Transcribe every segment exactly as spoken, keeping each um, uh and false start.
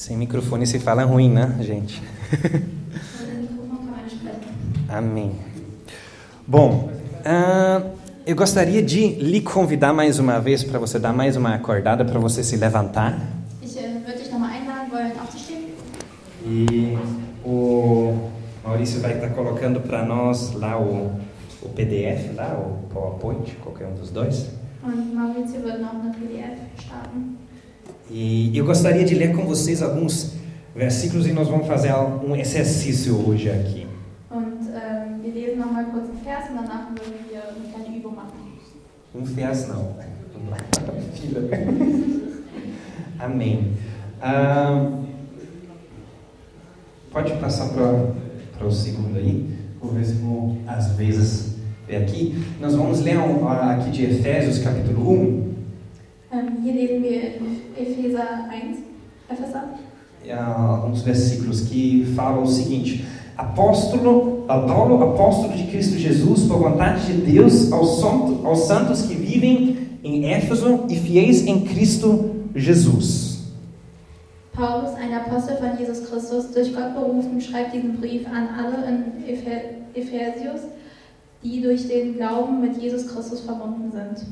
Sem microfone se fala ruim, né, gente? Amém. Bom, uh, eu gostaria de lhe convidar mais uma vez para você dar mais uma acordada, para você se levantar. Ich äh, würde dich nochmal einladen wollen, aufzustehen. E o Maurício vai estar colocando para nós lá o, o P D F, lá, o PowerPoint, qualquer um dos dois. Und Maurizio wird noch eine P D F starten. E eu gostaria de ler com vocês alguns versículos e nós vamos fazer um exercício hoje aqui. Und ähm, wir lesen nochmal kurz einen Vers und danach würden wir eine kleine Übung machen. Um vers não. Amém. Ah, pode passar para o segundo aí. Vou ver se vou, às vezes, ver aqui. Nós vamos ler um, aqui de Efésios, capítulo um. Ähm, hier lesen wir in Epheser eins. Epheser. Uh, uns versículos que falam o seguinte: Apóstolo, Paulo, apóstolo de Cristo Jesus, por vontade de Deus, aos santos, aos santos que vivem em Éfeso e fiéis em Cristo Jesus. Paulus, ein Apostel von Jesus Christus, durch Gott berufen, schreibt diesen Brief an alle in Ephesus, die durch den Glauben mit Jesus Christus verbunden sind.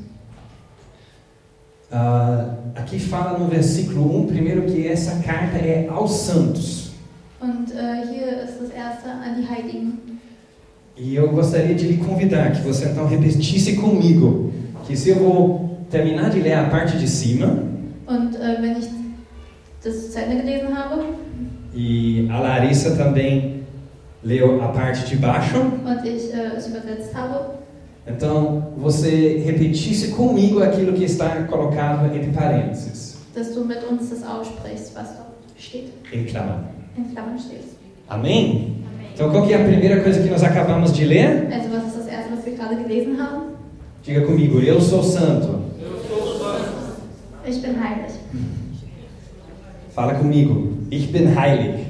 Uh, aqui fala no versículo um, primeiro, que essa carta é aos santos. Und äh, hier ist das erste an die Heiligen. E eu gostaria de lhe convidar que você então repetisse comigo, que se eu vou terminar de ler a parte de cima, Und äh, wenn ich das zu Ende gelesen habe, e a Larissa também leu a parte de baixo, und ich äh, es übersetzt habe, então você repetisse comigo aquilo que está colocado entre parênteses. dass du mit uns das aussprichst, was da steht. Em Klammern. In Klammern steht. Amém? Então qual que é a primeira coisa que nós acabamos de ler? Also was ist das erste, was wir gerade gelesen haben? Diga comigo, eu sou santo. Ich bin heilig. Fala comigo, ich bin heilig.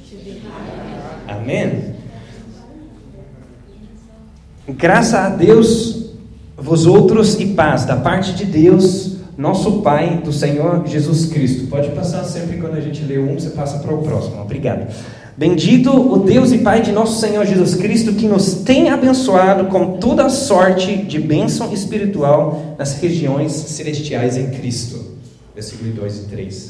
Amém? Graças a Deus, vós outros e paz, da parte de Deus, nosso Pai, do Senhor Jesus Cristo. Pode passar sempre quando a gente lê um, você passa para o próximo. Obrigado. Bendito o Deus e Pai de nosso Senhor Jesus Cristo, que nos tem abençoado com toda a sorte de bênção espiritual nas regiões celestiais em Cristo. Versículo dois e três.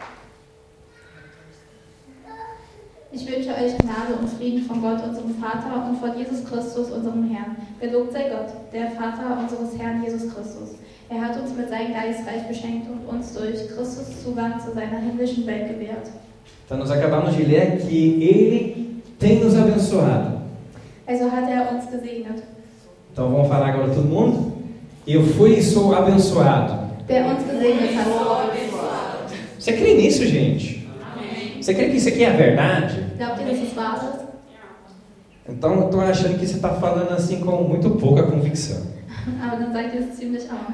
Ich wünsche euch Gnade und Frieden von Gott, unserem Vater, und von Jesus Christus, unserem Herrn. Gelobt sei Gott, der Vater unseres Herrn Jesus Christus. Er hat uns mit seinem Geist reich beschenkt und uns durch Christus Zugang zu seiner himmlischen Welt gewährt. Então nós acabamos de ler que Ele tem nos abençoado. Also hat er uns gesegnet. Então vamos falar agora todo mundo? Eu fui e sou abençoado. Der uns gesegnet hat. Você crê nisso, gente? Você crê que isso aqui é a verdade? Glaubt ihr, dass es wahr ist? Então eu estou achando que você está falando assim com muito pouca convicção. Aber dann seid ihr es ziemlich arm.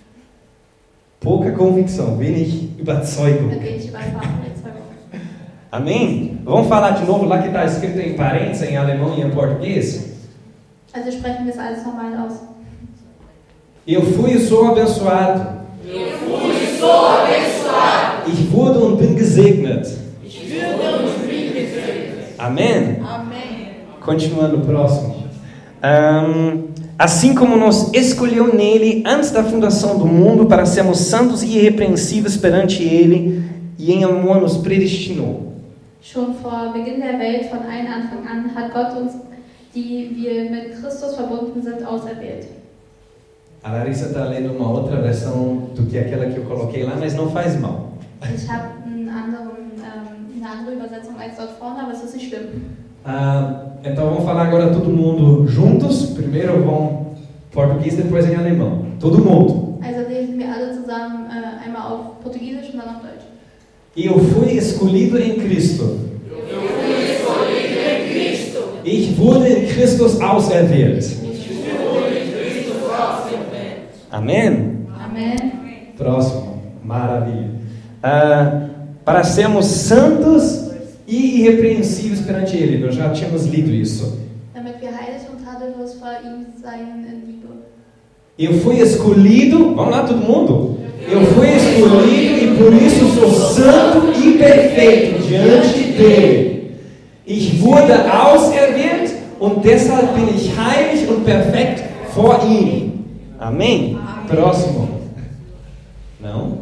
Pouca convicção, wenig Überzeugung. Mit wenig Überzeugung. Amém? Vamos falar de novo lá que está escrito em parênteses, em alemão e em português? Also sprechen wir es alles nochmal aus. Eu fui e sou abençoado. Eu fui e sou abençoado. Ich wurde und bin gesegnet. Ich würde und bin gesegnet. Amém? Amém. Continuando, próximo. Um, assim como nos escolheu nele antes da fundação do mundo para sermos santos e irrepreensíveis perante ele e em amor nos predestinou. Schon vor Beginn der Welt, von allen Anfang an, hat Gott uns, die wir mit Christus verbunden sind, auserwählt. A Larissa está lendo uma outra versão do que aquela que eu coloquei lá, mas não faz mal. Ich habe einen anderen, ähm, eine andere Übersetzung als dort vorne, aber es ist nicht schlimm. Ah, então vamos falar agora todo mundo juntos. Primeiro vão português, depois em alemão. Todo mundo. Also lesen wir alle zusammen äh, einmal auf Portugiesisch und dann auf Deutsch. Eu fui escolhido em Cristo. Eu fui escolhido em Cristo. Ich wurde in Christus auserwählt. Ich wurde em Cristo auserwählt. Amém? Amen. Próximo. Maravilha. Ah, para sermos santos e irrepreensíveis perante Ele. Nós já tínhamos lido isso. Damit wir heilig und tadellos vor ihm sein in Liebe. Eu fui escolhido. Vamos lá, todo mundo. Eu Eu fui escolhido e por isso sou santo e perfeito diante dele. Ich wurde auserwählt und deshalb bin ich heilig und perfekt vor ihm. Amém? Próximo. Não?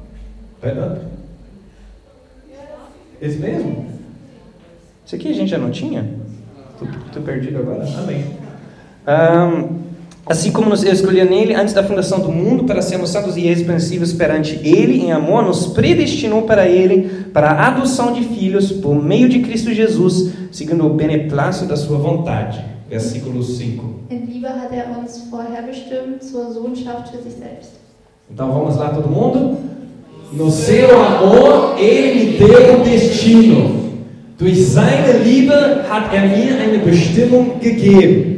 Esse mesmo? Isso aqui a gente já não tinha? Estou perdido agora? Amém. Um, assim como nos escolheu nele antes da fundação do mundo para sermos santos e irrepreensíveis perante ele, em amor, nos predestinou para ele, para a adoção de filhos por meio de Cristo Jesus, segundo o beneplácito da sua vontade. Versículo cinco. In Liebe hat er uns vorherbestimmt zur Sohnschaft für sich selbst. Então vamos lá todo mundo? No seu amor, ele me deu um destino. Durch seine Liebe hat er mir eine Bestimmung gegeben.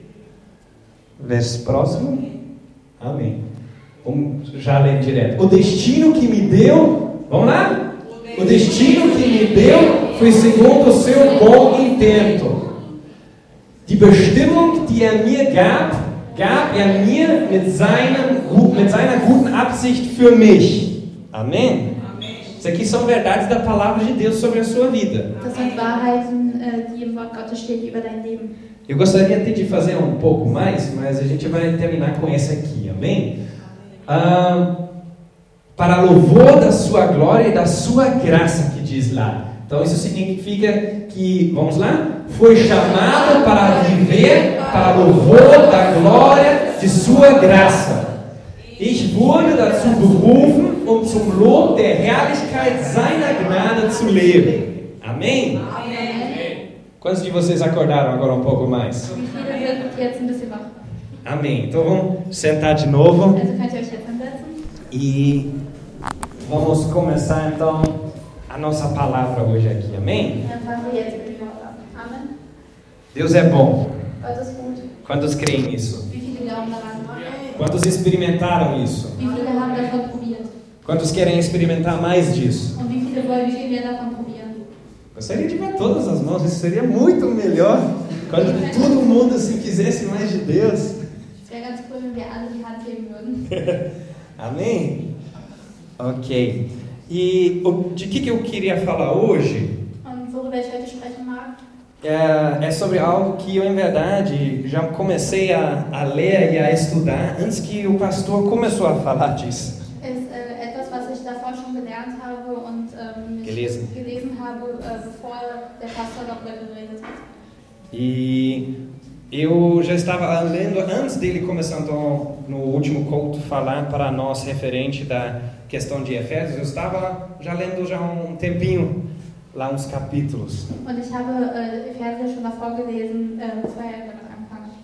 Vers próximo. Amém. Vamos já ler direto. O destino que me deu, vamos lá? O destino que me deu foi segundo o seu bom intento. Die Bestimmung, die er mir gab, gab er mir mit, seinem, mit seiner guten Absicht für mich. Amém? Isso aqui são verdades da palavra de Deus sobre a sua vida. Das sind Wahrheiten, die im Wort Gottes stehen über dein Leben. Eu gostaria até de fazer um pouco mais, mas a gente vai terminar com essa aqui, amém? Ah, para louvor da sua glória e da sua graça, que diz lá. Então isso significa que, vamos lá? Foi chamado para viver para louvor da glória de sua graça. Ich wurde dazu berufen, um zum Lob der Herrlichkeit seiner Gnade zu leben. Amém? Amen. Quantos de vocês acordaram agora um pouco mais? Wie viele sind jetzt ein bisschen wach? Amém. Então vamos sentar de novo Also könnt ihr euch jetzt hinsetzen. e vamos começar então a nossa palavra hoje aqui. Amém? Dann fangen wir jetzt mit dem Wort an. Amen. Deus é bom. Gott ist gut. Quantos creem nisso? Wie viele glauben daran? Quantos experimentaram isso? Wie viele haben davon probiert? Quantos querem experimentar mais disso? Und wie viele wollen viel mehr davon probieren? Gostaria de ver todas as mãos, isso seria muito melhor quando todo mundo assim quisesse mais de Deus. Es wäre ganz cool, wenn wir alle die Hand heben würden. Amém? Ok. E o- de que, que eu queria falar hoje Und worüber ich heute sprechen mag, é, é sobre algo que eu, em verdade, já comecei a, a ler e a estudar antes que o pastor começou a falar disso. ist äh, etwas, was ich davor schon gelernt habe und ähm, mich Gelesen. gelesen habe, äh, bevor der Pastor darüber geredet hat. E eu já estava lendo antes dele começar então, no último culto falar para nós referente da questão de Efésios. Eu estava já lendo já há um tempinho lá uns capítulos. Und ich habe äh, Verse schon davor gelesen, äh, bevor er damit angefangen hat.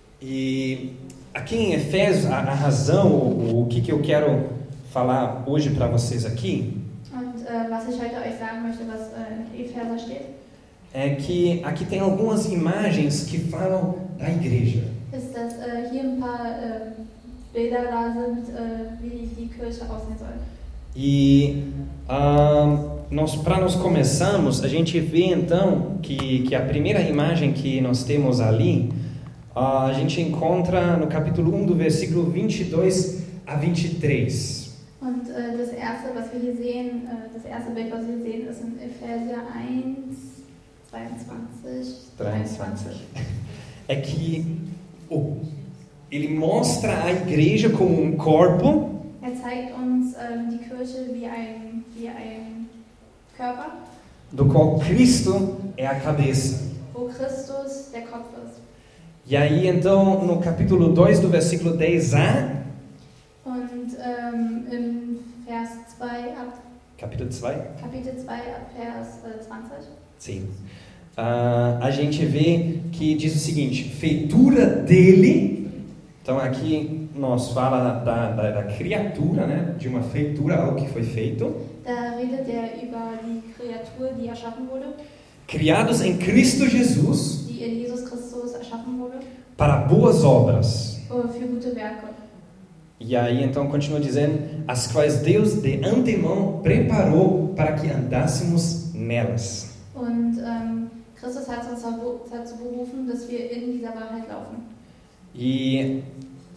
E aqui em Efésios, a, a razão, o, o que, que eu quero falar hoje para vocês aqui, Und äh, was ich heute euch sagen möchte, was äh, in Epheser steht, é que aqui tem algumas imagens que falam da igreja. ist, dass äh, hier ein paar äh, Bilder da sind, äh, wie die Kirche aussehen soll. E ah, nós, para nós começarmos, a gente vê então que, que a primeira imagem que nós temos ali, ah, a gente encontra no capítulo um do versículo vinte e dois a vinte e três. Und äh, das erste, was wir hier sehen, äh, das erste Bild, was wir sehen, ist in Epheser eins, zweiundzwanzig, dreiundzwanzig. É que oh, ele mostra a igreja como um corpo. Er zeigt uns ähm, die Kirche wie ein, wie ein Körper, Do qual Cristo é a cabeça. wo Christus der Kopf ist. E aí então no capítulo dois do versículo dez a Und ähm, im Vers zwei ab, capítulo dois, Kapitel zwei ab Vers äh, zwanzig, sim. Ah, a gente vê que diz o seguinte: feitura dele. Então aqui nós fala da, da, da criatura, né? De uma feitura, algo que foi feito. da redet er über die Kreatur, die erschaffen wurde, Criados em Cristo Jesus die in Jesus Christus erschaffen wurde, para boas obras. äh, für gute Werke. E aí então continua dizendo: as quais Deus de antemão preparou para que andássemos nelas. Und ähm, Christus hat uns dazu berufen, dass wir in dieser Wahrheit laufen. E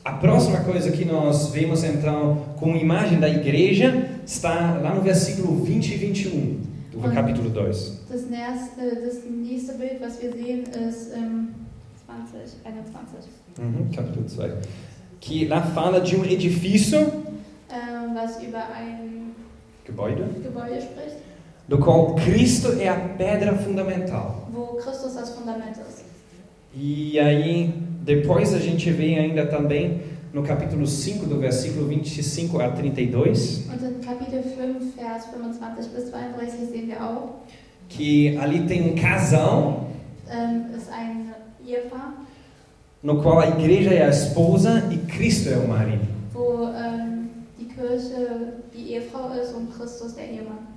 A próxima coisa que nós vemos então com imagem da igreja está lá no versículo vinte e vinte e um do capítulo dois. Das nächste, das nächste Bild, was wir sehen, ist ähm, zwanzig, einundzwanzig. Uhum, capítulo dois. Que lá fala de um edifício, Ähm, was über ein Gebäude, Gebäude spricht, do qual Cristo é a pedra fundamental. wo Christus das Fundament ist. E aí, depois a gente vê ainda também no capítulo cinco, do versículo vinte e cinco a trinta e dois, Und in Kapitel fünf, Vers fünfundzwanzig bis zweiunddreißig sehen wir auch, que ali tem um casal, ähm, ist ein Ehepaar, no qual a igreja é a esposa e Cristo é o marido. wo ähm, die Kirche die Ehefrau ist und Christus der Ehemann.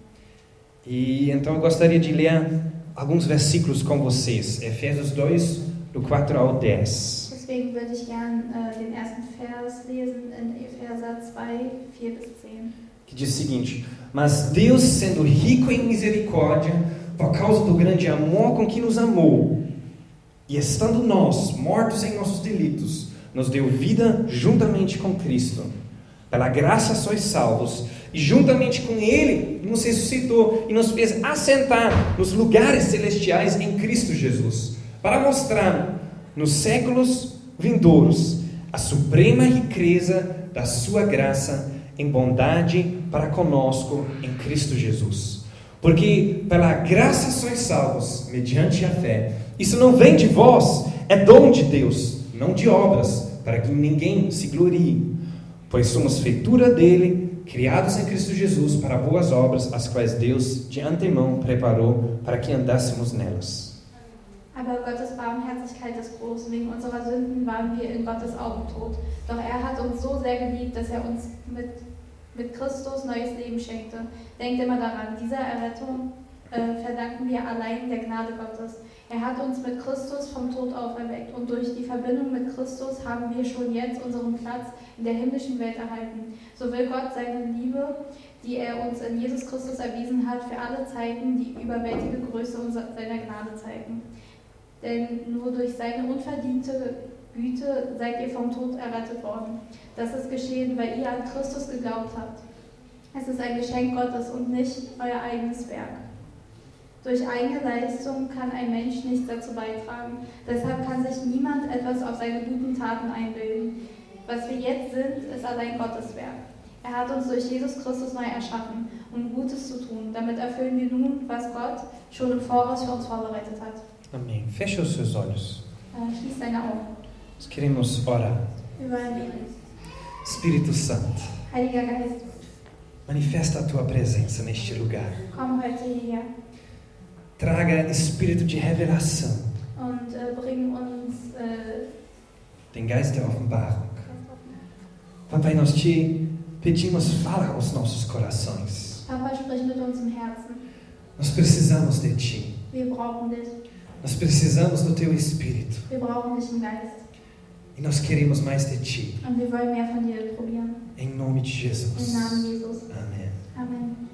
E então eu gostaria de ler alguns versículos com vocês. Efésios dois, do quatro ao dez. Deswegen würde ich gern äh, den ersten Vers lesen in Epheser zwei, vier bis zehn. Que diz o seguinte: Mas Deus, sendo rico em misericórdia, por causa do grande amor com que nos amou, e estando nós mortos em nossos delitos, nos deu vida juntamente com Cristo. Pela graça sois salvos, e juntamente com Ele nos ressuscitou e nos fez assentar nos lugares celestiais em Cristo Jesus, para mostrar nos séculos vindouros a suprema riqueza da sua graça em bondade para conosco em Cristo Jesus. Porque pela graça sois salvos, mediante a fé. Isso não vem de vós, é dom de Deus, não de obras, para que ninguém se glorie. Pois somos feitura dele, criados em Cristo Jesus para boas obras, as quais Deus de antemão preparou para que andássemos nelas. Aber Gottes Barmherzigkeit ist groß. Wegen unserer Sünden waren wir in Gottes Augen tot. Doch er hat uns so sehr geliebt, dass er uns mit, mit Christus neues Leben schenkte. Denkt immer daran, dieser Errettung äh, verdanken wir allein der Gnade Gottes. Er hat uns mit Christus vom Tod auferweckt und durch die Verbindung mit Christus haben wir schon jetzt unseren Platz in der himmlischen Welt erhalten. So will Gott seine Liebe, die er uns in Jesus Christus erwiesen hat, für alle Zeiten die überwältigende Größe seiner Gnade zeigen. Denn nur durch seine unverdiente Güte seid ihr vom Tod errettet worden. Das ist geschehen, weil ihr an Christus geglaubt habt. Es ist ein Geschenk Gottes und nicht euer eigenes Werk. Durch eigene Leistung kann ein Mensch nichts dazu beitragen. Deshalb kann sich niemand etwas auf seine guten Taten einbilden. Was wir jetzt sind, ist allein Gottes Werk. Er hat uns durch Jesus Christus neu erschaffen, um Gutes zu tun. Damit erfüllen wir nun, was Gott schon im Voraus für uns vorbereitet hat. Amém. Feche os seus olhos. Äh, schließ deine Augen. Nós queremos orar. Wir wollen beten. Espírito Santo, Heiliger Geist, manifesta a tua presença neste lugar. komm heute hierher Traga espírito de revelação, und äh, bring uns äh, den Geist der Offenbarung. Papai, nós te pedimos, fala aos nossos corações. Papa, sprich mit uns im Herzen. Nós precisamos de ti. Wir brauchen dich. Nós precisamos do teu Espírito. Wir brauchen dich im Geist. E nós queremos mais de ti. Und wir wollen mehr von dir probieren. Em nome de Jesus. Im Namen Jesus. Amém. Amen.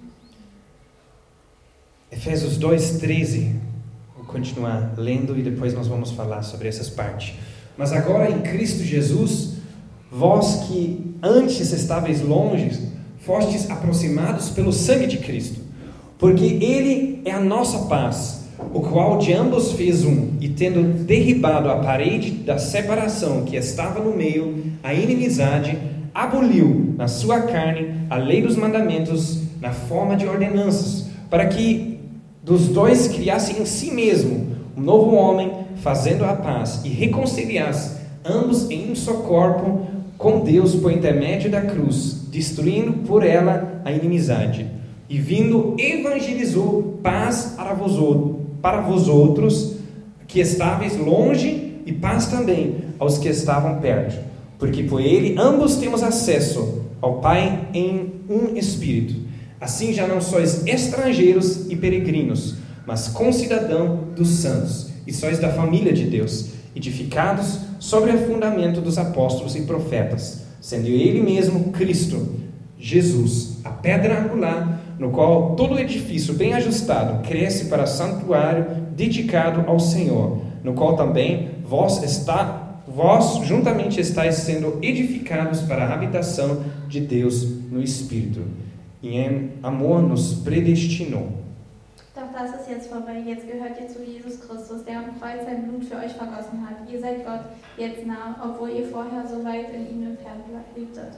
Efésios dois, treze. Vou continuar lendo e depois nós vamos falar sobre essas partes. Mas agora em Cristo Jesus, vós que antes estáveis longe, fostes aproximados pelo sangue de Cristo. Porque Ele é a nossa paz, o qual de ambos fez um, e tendo derribado a parede da separação que estava no meio, a inimizade, aboliu na sua carne a lei dos mandamentos na forma de ordenanças, para que dos dois criasse em si mesmo um novo homem, fazendo a paz e reconciliasse ambos em um só corpo com Deus por intermédio da cruz, destruindo por ela a inimizade. E vindo, evangelizou paz para vós, para vós outros, que estáveis longe, e paz também aos que estavam perto. Porque por ele ambos temos acesso ao Pai em um Espírito. Assim já não sois estrangeiros e peregrinos, mas concidadãos dos santos, e sois da família de Deus, edificados sobre o fundamento dos apóstolos e profetas, sendo ele mesmo Cristo, Jesus, a pedra angular, no qual todo o edifício bem ajustado cresce para santuário dedicado ao Senhor, no qual também vós está, vós juntamente estáis sendo edificados para a habitação de Deus no Espírito. E em amor nos predestinou. Doch das ist jetzt vorbei. Jetzt gehört ihr zu Jesus Christus, der am Kreuz sein Blut für euch vergossen hat. Ihr seid Gott jetzt nah, obwohl ihr vorher so weit in ihm entfernt lebtet.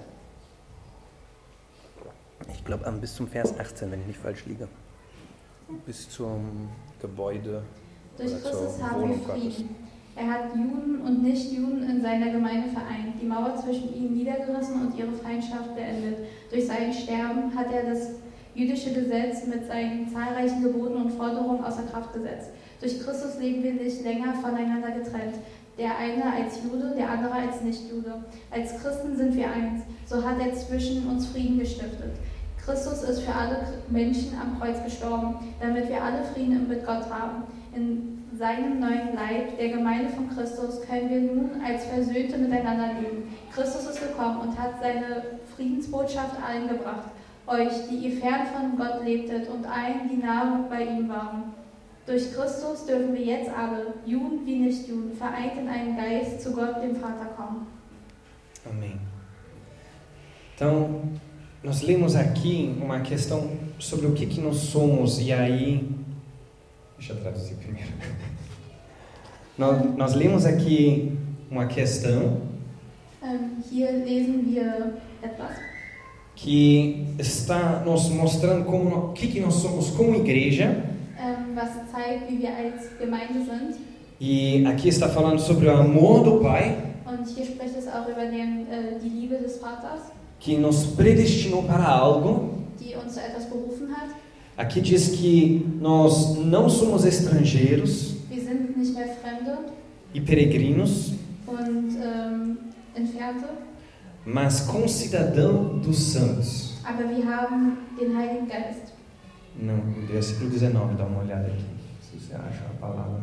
Ich glaube bis zum Vers achtzehn, wenn ich nicht falsch liege. Bis zum Gebäude. Durch Christus haben wir Frieden. Er hat Juden und Nichtjuden in seiner Gemeinde vereint, die Mauer zwischen ihnen niedergerissen und ihre Feindschaft beendet. Durch sein Sterben hat er das jüdische Gesetz mit seinen zahlreichen Geboten und Forderungen außer Kraft gesetzt. Durch Christus leben wir nicht länger voneinander getrennt. Der eine als Jude, der andere als Nichtjude. Als Christen sind wir eins. So hat er zwischen uns Frieden gestiftet. Christus ist für alle Menschen am Kreuz gestorben, damit wir alle Frieden mit Gott haben. In seinem neuen Leib, der Gemeinde von Christus, können wir nun als Versöhnte miteinander leben. Christus ist gekommen und hat seine Friedensbotschaft allen gebracht. Euch, die ihr fern von Gott lebtet und allen, die nahe bei ihm waren. Durch Christus dürfen wir jetzt alle, Juden wie Nichtjuden, vereint in einem Geist zu Gott, dem Vater, kommen. Amém. Então, nós lemos aqui uma questão sobre o que, que nós somos, e aí... Deixa eu traduzir primeiro. nós, nós lemos aqui uma questão... Um, hier lesen wir etwas... que está nos mostrando como, o que, que nós somos como igreja. Um, was zeigt, wie wir als Gemeinde sind. E aqui está falando sobre o amor do Pai. Und hier spricht es auch über den, uh, die Liebe des Vaters. Que nos predestinou para algo. Die uns zu etwas berufen hat. Aqui diz que nós não somos estrangeiros. Wir sind nicht mehr Fremde. E peregrinos. Und um, Entfernte. Mas concidadão dos santos. Aber wir haben den Heiligen Geist. Não, versículo dezenove, dá uma olhada aqui, se você acha a palavra.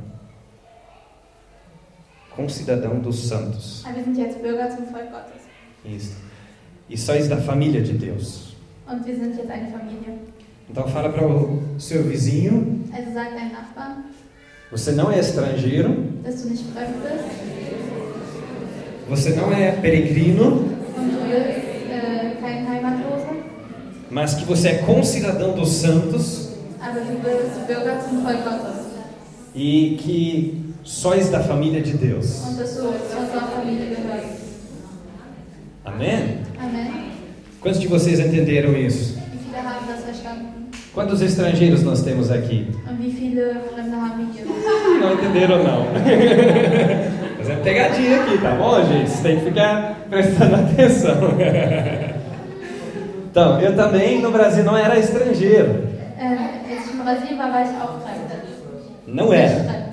Concidadão dos santos. Aber wir sind jetzt Bürger zum Volk Gottes. Isso. E sois da família de Deus. Und wir sind jetzt eine Familie. Então fala para o seu vizinho. Also sagt deinem Nachbarn. Você não é estrangeiro. Dass du nicht fremd bist. Você não é peregrino. Und du bist äh, kein Heimatloser. Mas que você é concidadão dos santos. Aber du bist Bürger zum Volk Gottes. E que sois da família de Deus. Und dass du zu unserer Familie gehörst. Amém? Amém. Quantos de vocês entenderam isso? Wie viele haben das verstanden? Quantos estrangeiros nós temos aqui? Und wie viele Fremde haben wir hier? Não entenderam, não. Fazendo pegadinha aqui, tá bom, gente? Você tem que ficar prestando atenção. Então, eu também no Brasil não era estrangeiro. Äh, als ich in Brasilien war, war ich auch fremd. Não era.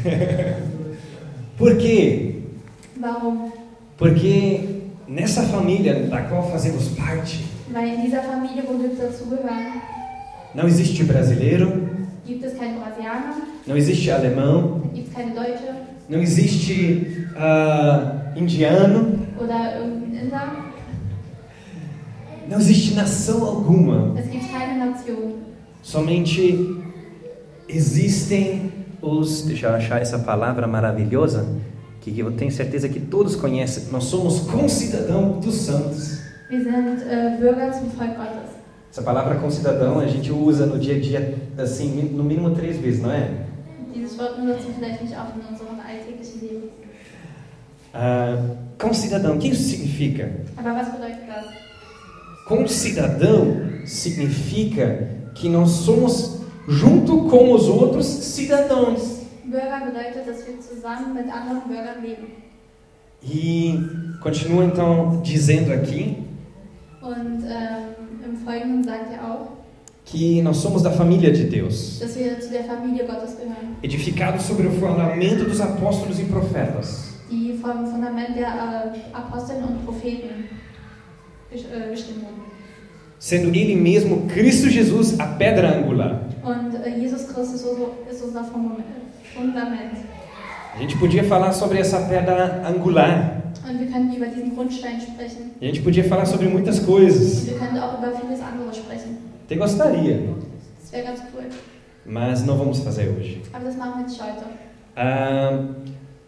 Por quê? Warum? Porque nessa família da qual fazemos parte, Weil in dieser Familie, wo wir dazugehören, não existe brasileiro, gibt es keinen Brasilianer, não existe alemão, gibt es keine Deutsche não existe uh, indiano, oder irgendein Inder. não existe nação alguma. Es gibt keine Nation. Somente existem os... Deixa eu achar essa palavra maravilhosa, que eu tenho certeza que todos conhecem. Nós somos concidadão dos santos. Wir sind äh, Bürger zum Volk Gottes. Essa palavra concidadão a gente usa no dia a dia, assim, no mínimo três vezes, não é? Dieses Wort benutzen wir vielleicht nicht auch in unserem alltäglichen Leben. Uh, concidadão, o que isso significa? Aber was bedeutet das? Concidadão significa que nós somos, junto com os outros cidadãos. Bürger bedeutet, dass wir zusammen mit anderen Bürgern leben. E continua então dizendo aqui Und ähm, im Folgenden sagt er auch, que nós somos da família de Deus, dass wir zu der Familie Gottes gehören, edificados sobre o fundamento dos apóstolos e profetas, die vom Fundament der äh, Apostel und Propheten äh, bestimmt wurden. sendo Ele mesmo, Cristo Jesus, a pedra angular. Und äh, Jesus Christus ist unser Fundament. A gente podia falar sobre essa pedra angular. Und wir können über diesen Grundstein sprechen. A gente podia falar sobre muitas coisas. Und wir können auch über vieles andere sprechen. Até gostaria, Das wäre ganz cool. mas não vamos fazer hoje. Aber das machen wir nicht heute. Ah,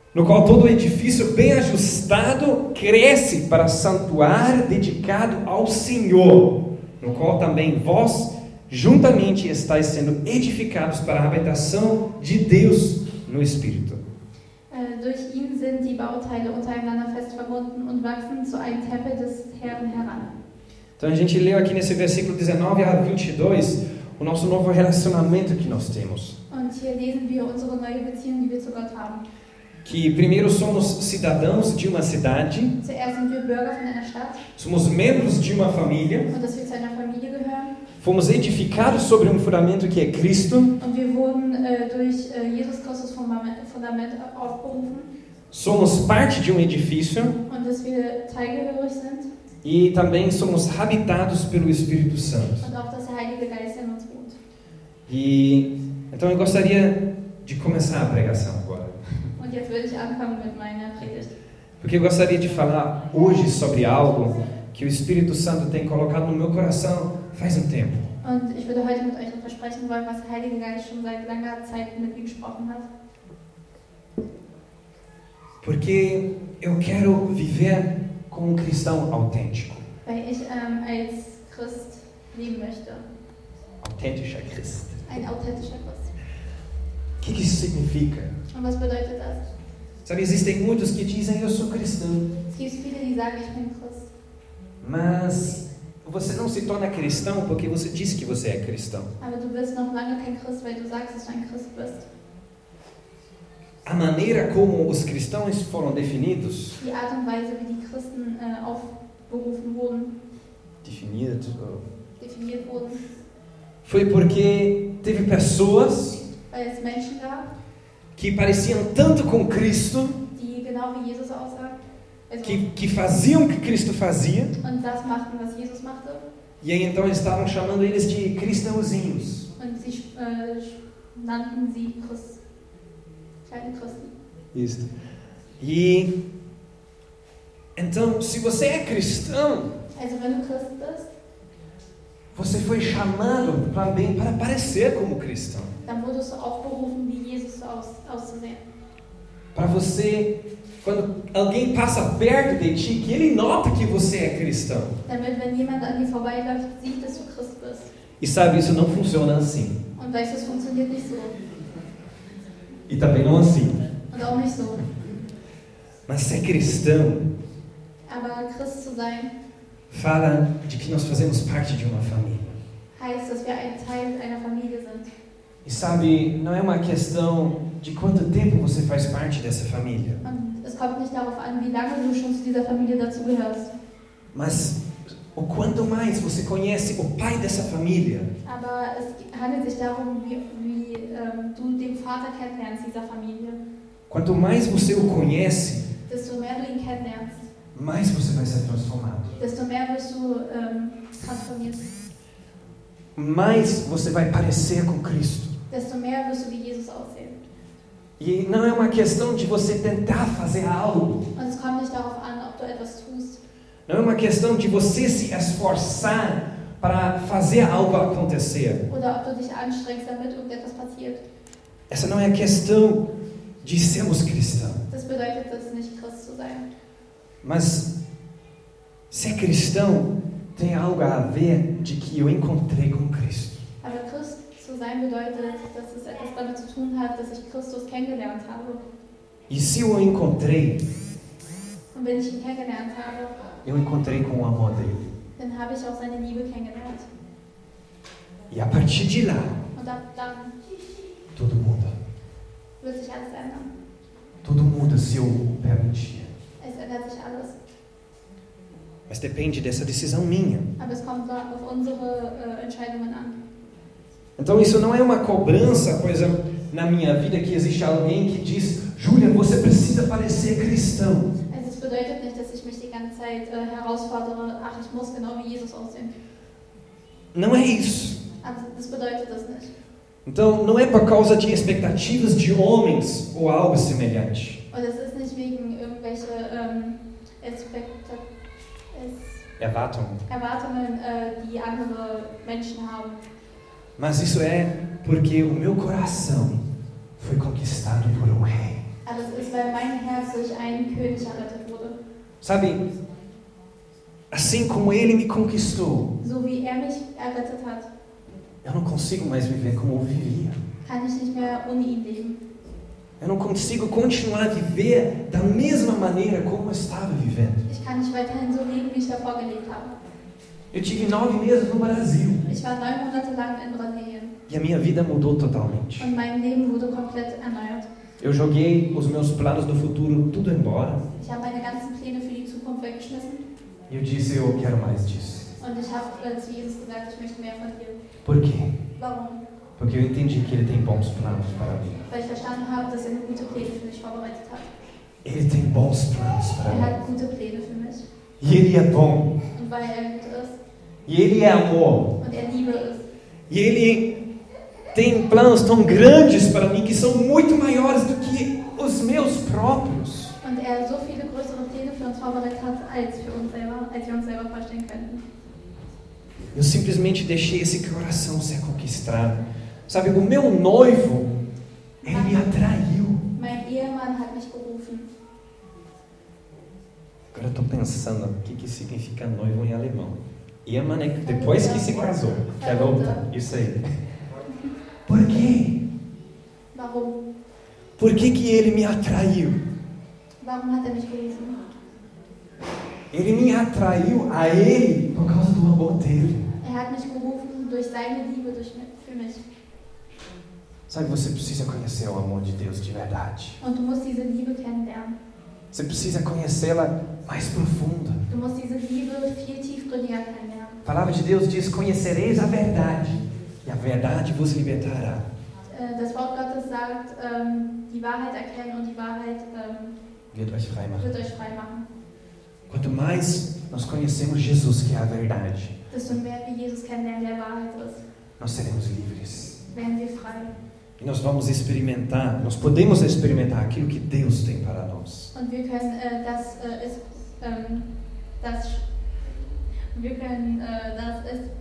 no qual todo o edifício bem ajustado cresce para santuário dedicado ao Senhor, no qual também vós juntamente estáis sendo edificados para a habitação de Deus no Espírito. Äh, durch ihn sind die Bauteile untereinander fest verbunden und wachsen zu einem Tempel des Herrn heran. Então a gente leu aqui nesse versículo dezenove a vinte e dois o nosso novo relacionamento que nós temos. Und hier lesen wir unsere neue Beziehung, die wir zu Gott haben. Que primeiro somos cidadãos de uma cidade, Zuerst sind wir Bürger von einer Stadt somos membros de uma família, und dass wir zu einer Familie gehören. fomos edificados sobre um fundamento que é Cristo, Und wir wurden äh, durch äh, Jesus Christus Fundament, Fundament aufberufen somos parte de um edifício und dass wir teilgehörig sind e também somos habitados pelo Espírito Santo. und auch, dass der Heilige Geist in uns wohnt. E então eu gostaria de começar a pregação agora, Und jetzt würde ich anfangen mit meiner Predigt. porque eu gostaria de falar hoje sobre algo que o Espírito Santo tem colocado no meu coração faz um tempo. Und ich würde heute mit euch darüber sprechen wollen, was der Heilige Geist schon seit langer Zeit mit mir gesprochen hat. Porque eu quero viver como um cristão autêntico. Weil ich ähm, als Christ leben möchte. Authentischer Christ. Ein authentischer Christ. O que, que isso significa? Und was bedeutet das? Sabe, existem muitos que dizem eu sou cristão, Es gibt viele, die sagen, ich bin Christ. mas você não se torna cristão porque você diz que você é cristão. Aber du bist noch lange kein Christ, weil du sagst, dass du ein Christ bist. A maneira como os cristãos foram definidos, Die Art und Weise, wie die Christen äh, aufberufen wurden, definido, definiert wurden, foi porque teve pessoas weil es Menschen gab, que pareciam tanto com Cristo, die genau wie Jesus aussahen. Also, que, que faziam o que Cristo fazia, und das machten, was Jesus machte. e aí então eles estavam chamando eles de cristãozinhos. Und sie äh, nannten sie Christ, kleine Christen. Isso. E então, se você é cristão, Also wenn du Christ bist, você foi chamado também para parecer como cristão. dann wurdest du aufberufen, wie Jesus aus, auszusehen. Para você, quando alguém passa perto de ti, que ele nota que você é cristão. Damit, wenn jemand an dir vorbeiläuft, sieht, dass du Christ bist. E sabe, isso não funciona assim. Und weißt du, es funktioniert nicht so. E também não assim. Und auch nicht so. Mas ser cristão Aber Christ zu sein, fala de que nós fazemos parte de uma família. heißt, dass wir ein Teil einer Familie sind. E sabe, não é uma questão de quanto tempo você faz parte dessa família. Und es kommt nicht darauf an, wie lange du schon zu dieser Familie dazugehörst. Mas o quanto mais você conhece o pai dessa família, Aber es handelt sich darum, wie, wie ähm, du den Vater kennenlernst dieser Familie. quanto mais você o conhece, Desto mehr du ihn kennenlernst, mais você vai ser transformado. desto mehr wirst du ähm, transformiert. Mais você vai parecer com Cristo. Desto mehr wirst du wie Jesus aussehen. E não é uma questão de você tentar fazer algo. Und es kommt nicht darauf an, ob du etwas tust. Não é uma questão de você se esforçar para fazer algo acontecer. Oder ob du dich anstrengst, damit irgendetwas passiert. Essa não é a questão de sermos cristãos. Das bedeutet es nicht, Christ zu sein. Mas ser cristão tem algo a ver de que eu encontrei com Cristo. Aber Christ zu sein bedeutet, dass es etwas damit zu tun hat, dass ich Christus kennengelernt habe. E se eu o encontrei, Und wenn ich ihn kennengelernt habe, eu encontrei com o amor dele. dann habe ich auch seine Liebe kennengelernt. E a partir de lá, Und ab dann tudo muda. wird sich alles ändern. Tudo muda se eu o permitir. Es ändert sich alles. Mas depende dessa decisão minha. Aber es kommt auf unsere äh, Entscheidungen an. Então isso não é uma cobrança, por exemplo, na minha vida que existe alguém que diz: Júlia, você precisa parecer cristão. Also es bedeutet nicht, dass ich mich die ganze Zeit äh, herausfordere, ach, ich muss genau wie Jesus aussehen. Não é isso. Aber das bedeutet das nicht. Então não é por causa de expectativas de homens ou algo semelhante. Und es ist nicht wegen irgendwelche ähm, Expekta es Erwartungen. Erwartungen, äh, die andere Menschen haben. Mas isso é porque o meu coração foi conquistado por um rei. Aber es ist, weil mein Herz durch einen König errettet wurde. Sabe, assim como Ele me conquistou, So wie er mich errettet hat, eu não consigo mais viver como eu vivia. kann ich nicht mehr ohne ihn leben. Eu não consigo continuar a viver da mesma maneira como eu estava vivendo. Ich kann nicht weiterhin so leben, wie ich davor gelebt habe. Eu tive nove meses no Brasil Ich war neun Monate lang in Brasilien e a minha vida mudou totalmente. und mein Leben wurde komplett erneuert. Eu joguei os meus planos do futuro tudo embora Ich habe meine ganzen Pläne für die Zukunft weggeschmissen e eu disse, eu quero mais disso. und ich habe äh, zu Jesus gesagt, ich möchte mehr von dir. Por quê? Warum? Porque eu entendi que Ele tem bons planos para mim. Weil ich verstanden habe, dass er gute Pläne für mich vorbereitet hat. Ele tem bons planos para Er mim. hat gute Pläne für mich. E Ele é bom. Und weil er gut ist E Ele é amor. und er Liebe ist. E Ele tem planos tão grandes para mim que são muito maiores do que os meus próprios. Und er so viele größere Pläne für uns vorbereitet hat, als, für uns selber, als wir uns selber vorstellen könnten. Eu simplesmente deixei esse coração ser conquistado. Sabe, o meu noivo, ele me atraiu. Mein Ehemann hat mich gerufen. Agora eu estou pensando o que, que significa noivo em alemão. Ehemann é depois que se casou. Verlobter, isso aí. Por quê? Warum? Por que, que ele me atraiu? Warum hat er mich gerufen? Ele me atraiu a ele por causa do amor dele. Er hat mich gerufen durch seine Liebe durch, für mich. Sabe, você precisa conhecer o amor de Deus de verdade. Und du musst diese Liebe kennenlernen. Você precisa conhecê-la mais profunda. Du musst diese Liebe viel tiefgründiger kennenlernen. A palavra de Deus diz, conhecereis a verdade, e a verdade vos libertará. Das Wort Gottes sagt, ähm, die Wahrheit erkennen und die Wahrheit ähm, Wird euch frei machen. wird euch frei machen. Quanto mais nós conhecemos Jesus, que é a verdade, Desto mehr wir Jesus kennenlernen, der Wahrheit ist, nós seremos livres. werden wir frei. E nós vamos experimentar, nós podemos experimentar aquilo que Deus tem para nós. Und wir können äh, das, äh, ist, ähm, das, wir können äh, das ist,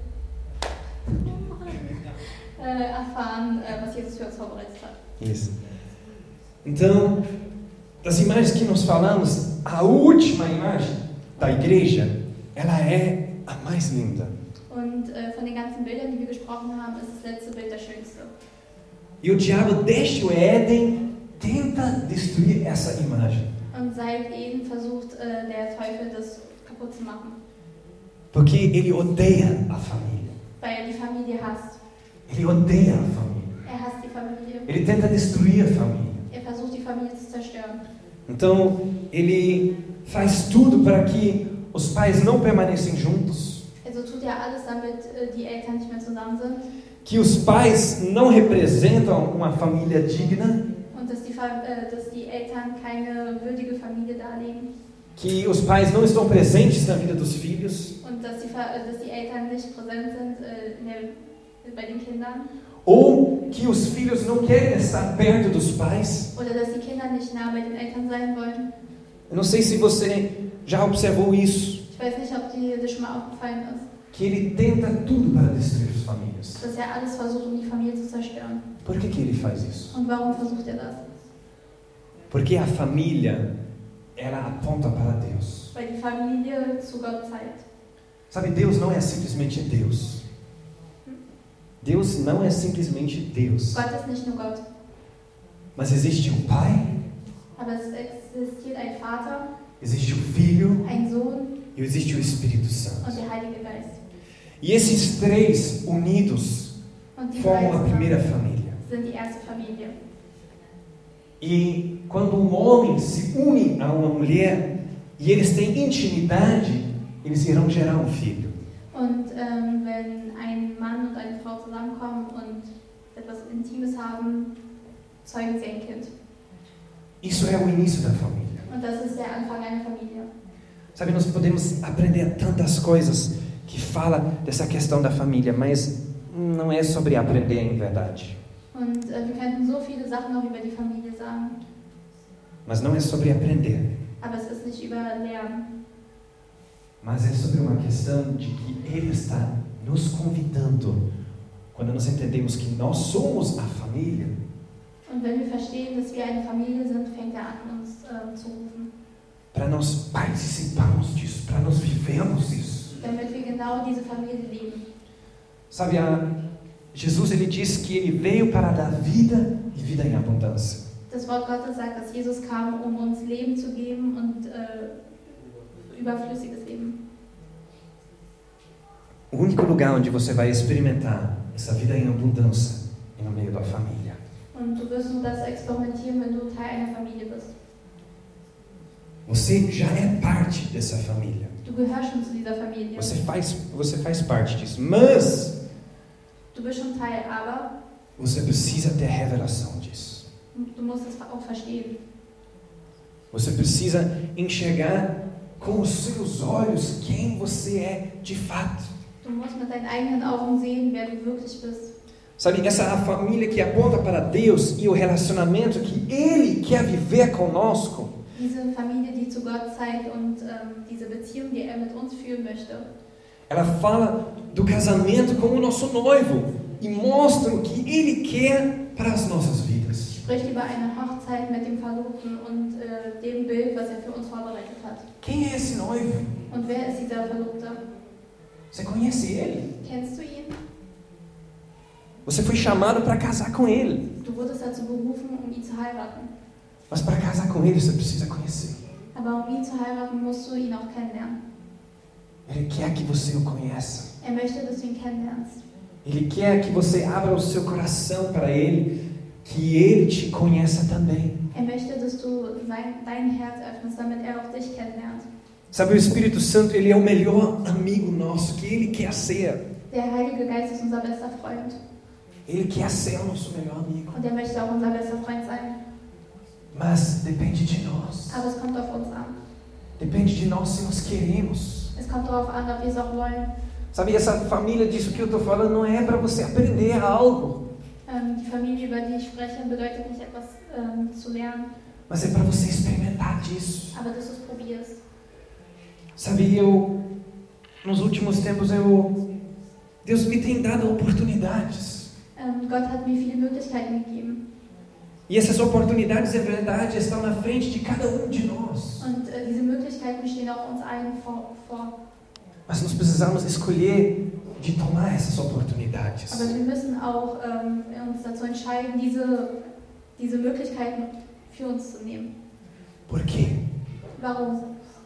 äh, erfahren, äh, was Jesus für uns vorbereitet hat. Isso. Então, das imagens que nós falamos, a última imagem da igreja, ela é a mais linda. Und äh, von den ganzen Bildern, die wir gesprochen haben, ist das letzte Bild das schönste. E o diabo, desde o Éden, tenta destruir essa imagem. Und seit Eden versucht äh, der Teufel das kaputt zu machen, Porque ele odeia a família. weil er die Familie hasst. Ele odeia a família. Er hasst die Familie. Ele tenta destruir a família. Er versucht die Familie zu zerstören. Então, ele faz tudo para que os pais não permaneçam juntos. Also tut er alles, damit äh, die Eltern nicht mehr zusammen sind Que os pais não representam uma família digna. und dass die, Fa- äh, dass die Eltern keine würdige Familie darlegen Que os pais não estão presentes na vida dos filhos. und dass die, Fa- äh, dass die Eltern nicht präsent sind äh, in der, bei den Kindern Ou que os filhos não querem estar perto dos pais. oder dass die Kinder nicht nah bei den Eltern sein wollen. Eu não sei se você já observou isso. Ich weiß nicht, ob dir das schon mal aufgefallen ist, Que ele tenta tudo para destruir as famílias. dass er alles versucht, um die Familie zu zerstören. Por que, que ele faz isso? Und warum versucht er das? Porque a família, ela aponta para Deus. Weil die Familie zu Gott zeigt. Sabe, Deus não é simplesmente Deus. Deus não é simplesmente Deus. Gott ist nicht nur Gott, Mas existe o Pai, aber es existiert ein Vater, existe o Filho ein Sohn e existe o Espírito Santo. und der Heilige Geist. E esses três unidos Und die drei formam a zusammen primeira família. sind die erste Familie. E quando um homem se une a uma mulher e eles têm intimidade, eles irão gerar um filho. Und ähm, wenn ein Mann und eine Frau zusammenkommen und etwas Intimes haben, zeugen sie ein Kind. Isso é o início da família. Und das ist der Anfang einer Familie. Sabe, nós podemos aprender tantas coisas que fala dessa questão da família, mas não é sobre aprender em verdade. Und äh, wir könnten so viele Sachen noch über die Familie sagen, Mas não é sobre aprender, aber es ist nicht über Lernen. mas é sobre uma questão de que Ele está nos convidando, quando nós entendemos que nós somos a família, Und wenn wir verstehen, dass wir eine Familie sind, fängt er an, uns äh, zu rufen. Para nós participarmos disso, para nós vivermos isso. Damit wir genau diese Familie leben. Sabe, a Jesus ele disse que ele veio para dar vida e vida em abundância. Das Wort Gottes sagt, dass Jesus kam, um uns Leben zu geben und äh, überflüssiges Leben. O único lugar onde você vai experimentar essa vida em abundância é no meio da família. Und du wirst nur das experimentieren, wenn du Teil einer Familie bist. Você já é parte dessa família. Du gehörst schon zu dieser Familie. Você faz, você faz parte disso. Mas Du bist schon Teil, aber você precisa ter revelação disso. du musst es auch verstehen. Você precisa enxergar com os seus olhos quem você é de fato. Du musst mit deinen eigenen Augen sehen, wer du wirklich bist. Sabe, essa é a família que aponta para Deus e o relacionamento que Ele quer viver conosco. Diese Familie, die zu Gott zeigt und ähm, diese Beziehung, die er mit uns führen möchte. Ela fala do casamento como o nosso noivo e mostra o que Ele quer para as nossas vidas. Spricht über eine Hochzeit mit dem Verlobten und äh, dem Bild, was er für uns vorbereitet hat. Quem é esse noivo? Und wer ist dieser Verlobte? Você conhece ele? Kennst du ihn? Você foi chamado para casar com ele. Du wurdest dazu berufen, um ihn zu heiraten. Mas para casar com ele você precisa conhecer. Aber um ihn zu heiraten, musst du ihn auch kennenlernen. Ele quer que você o conheça. Er möchte, dass du ihn kennenlernst. Ele quer que você abra o seu coração para ele, que ele te conheça também. Er möchte, dass du sein, dein Herz öffnest, damit er auch dich kennenlernt. Sabe, o Espírito Santo, ele é o melhor amigo nosso, que ele quer ser. Der Heilige Geist ist unser bester Freund. Ele quer ser o nosso melhor amigo. Und er möchte auch unser bester Freund sein. Mas depende de nós. Aber es kommt auf uns an. Depende de nós se nós queremos. Es kommt darauf an, ob wir es auch wollen. Sabe, essa família, disso que eu estou falando, não é para você aprender algo. Ähm, die Familie, über die ich spreche, bedeutet nicht etwas ähm, zu lernen, Mas é para você experimentar disso. aber dass du es probierst. Sabe, eu, nos últimos tempos, eu, Deus me tem dado oportunidades. Ähm, Gott hat mir viele Möglichkeiten gegeben. E essas oportunidades, é verdade, estão na frente de cada um de nós. Und äh, diese Möglichkeiten stehen auch uns allen vor, vor. Mas nós precisamos escolher de tomar essas oportunidades. Aber wir müssen auch ähm, uns dazu entscheiden, diese, diese Möglichkeiten für uns zu nehmen. Por quê? Warum?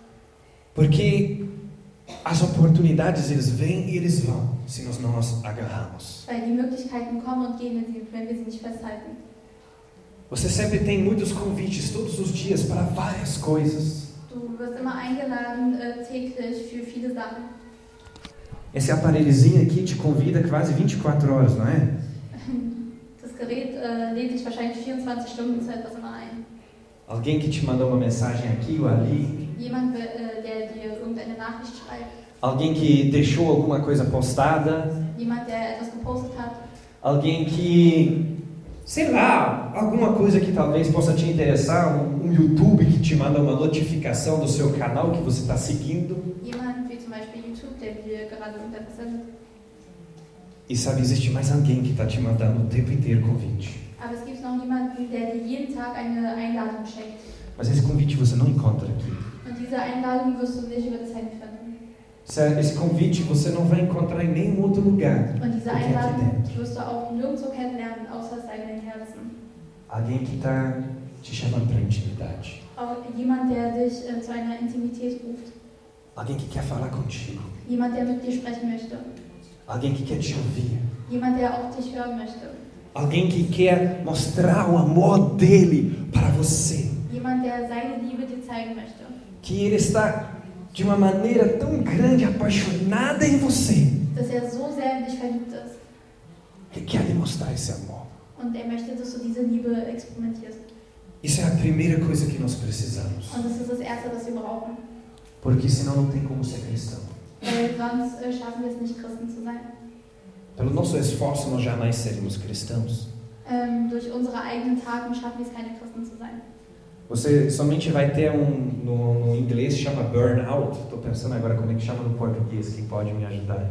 Porque as oportunidades, eles vêm e eles vão, se nós não as agarramos. Weil die Möglichkeiten kommen und gehen, wenn, sie, wenn wir sie nicht festhalten. Você sempre tem muitos convites, todos os dias, para várias coisas. Du wirst immer eingeladen, äh, täglich für viele Sachen. Esse aparelhozinho aqui te convida quase vinte e quatro horas, não é? Das Gerät äh, lädt dich wahrscheinlich vierundzwanzig Stunden zu etwas immer ein. Alguém que te mandou uma mensagem aqui ou ali. Jemand, äh, der dir irgendeine Nachricht schreibt. Alguém que deixou alguma coisa postada. Jemand, der etwas gepostet hat. Alguém que, sei lá, alguma coisa que talvez possa te interessar. Um, um YouTube que te manda uma notificação do seu canal que você está seguindo. Jemand, wie zum Beispiel YouTube, der dir gerade irgendetwas sendet. E sabe, existe mais alguém que está te mandando o tempo inteiro convite. Aber es gibt noch jemanden, der dir jeden Tag eine Einladung schenkt. Mas esse convite você não encontra aqui. Und diese Einladung wirst du nicht über das Handy finden. Esse convite você não vai encontrar em nenhum outro lugar. Und diese do que aqui Einladung dentro. wirst du auch nirgendwo kennenlernen, außer es sei in deinem Herzen. Alguém que está te chamando para intimidade. Auch jemand, der dich äh, zu einer Intimität ruft. Alguém que quer falar contigo. Jemand, der mit dir sprechen möchte. Alguém que quer te ouvir. Jemand, der auch dich hören möchte. Alguém que quer mostrar o amor dele para você. Jemand, der seine Liebe dir zeigen möchte. Que ele está de uma maneira tão grande apaixonada em você. Dass er so sehr in dich verliebt ist. Ele quer demonstrar esse amor. Und er möchte, dass du diese Liebe experimentierst. Isso é a primeira coisa que nós precisamos. Und das ist das Erste, was wir brauchen. Porque senão não tem como ser cristão. Weil sonst äh, schaffen wir es nicht, Christen zu sein. Pelo nosso esforço nós jamais seremos cristãos. Ähm, durch unsere eigenen Taten schaffen wir es, keine Christen zu sein. Você somente vai ter um, no, no inglês chama burnout. Estou pensando agora como é que chama no português, quem pode me ajudar?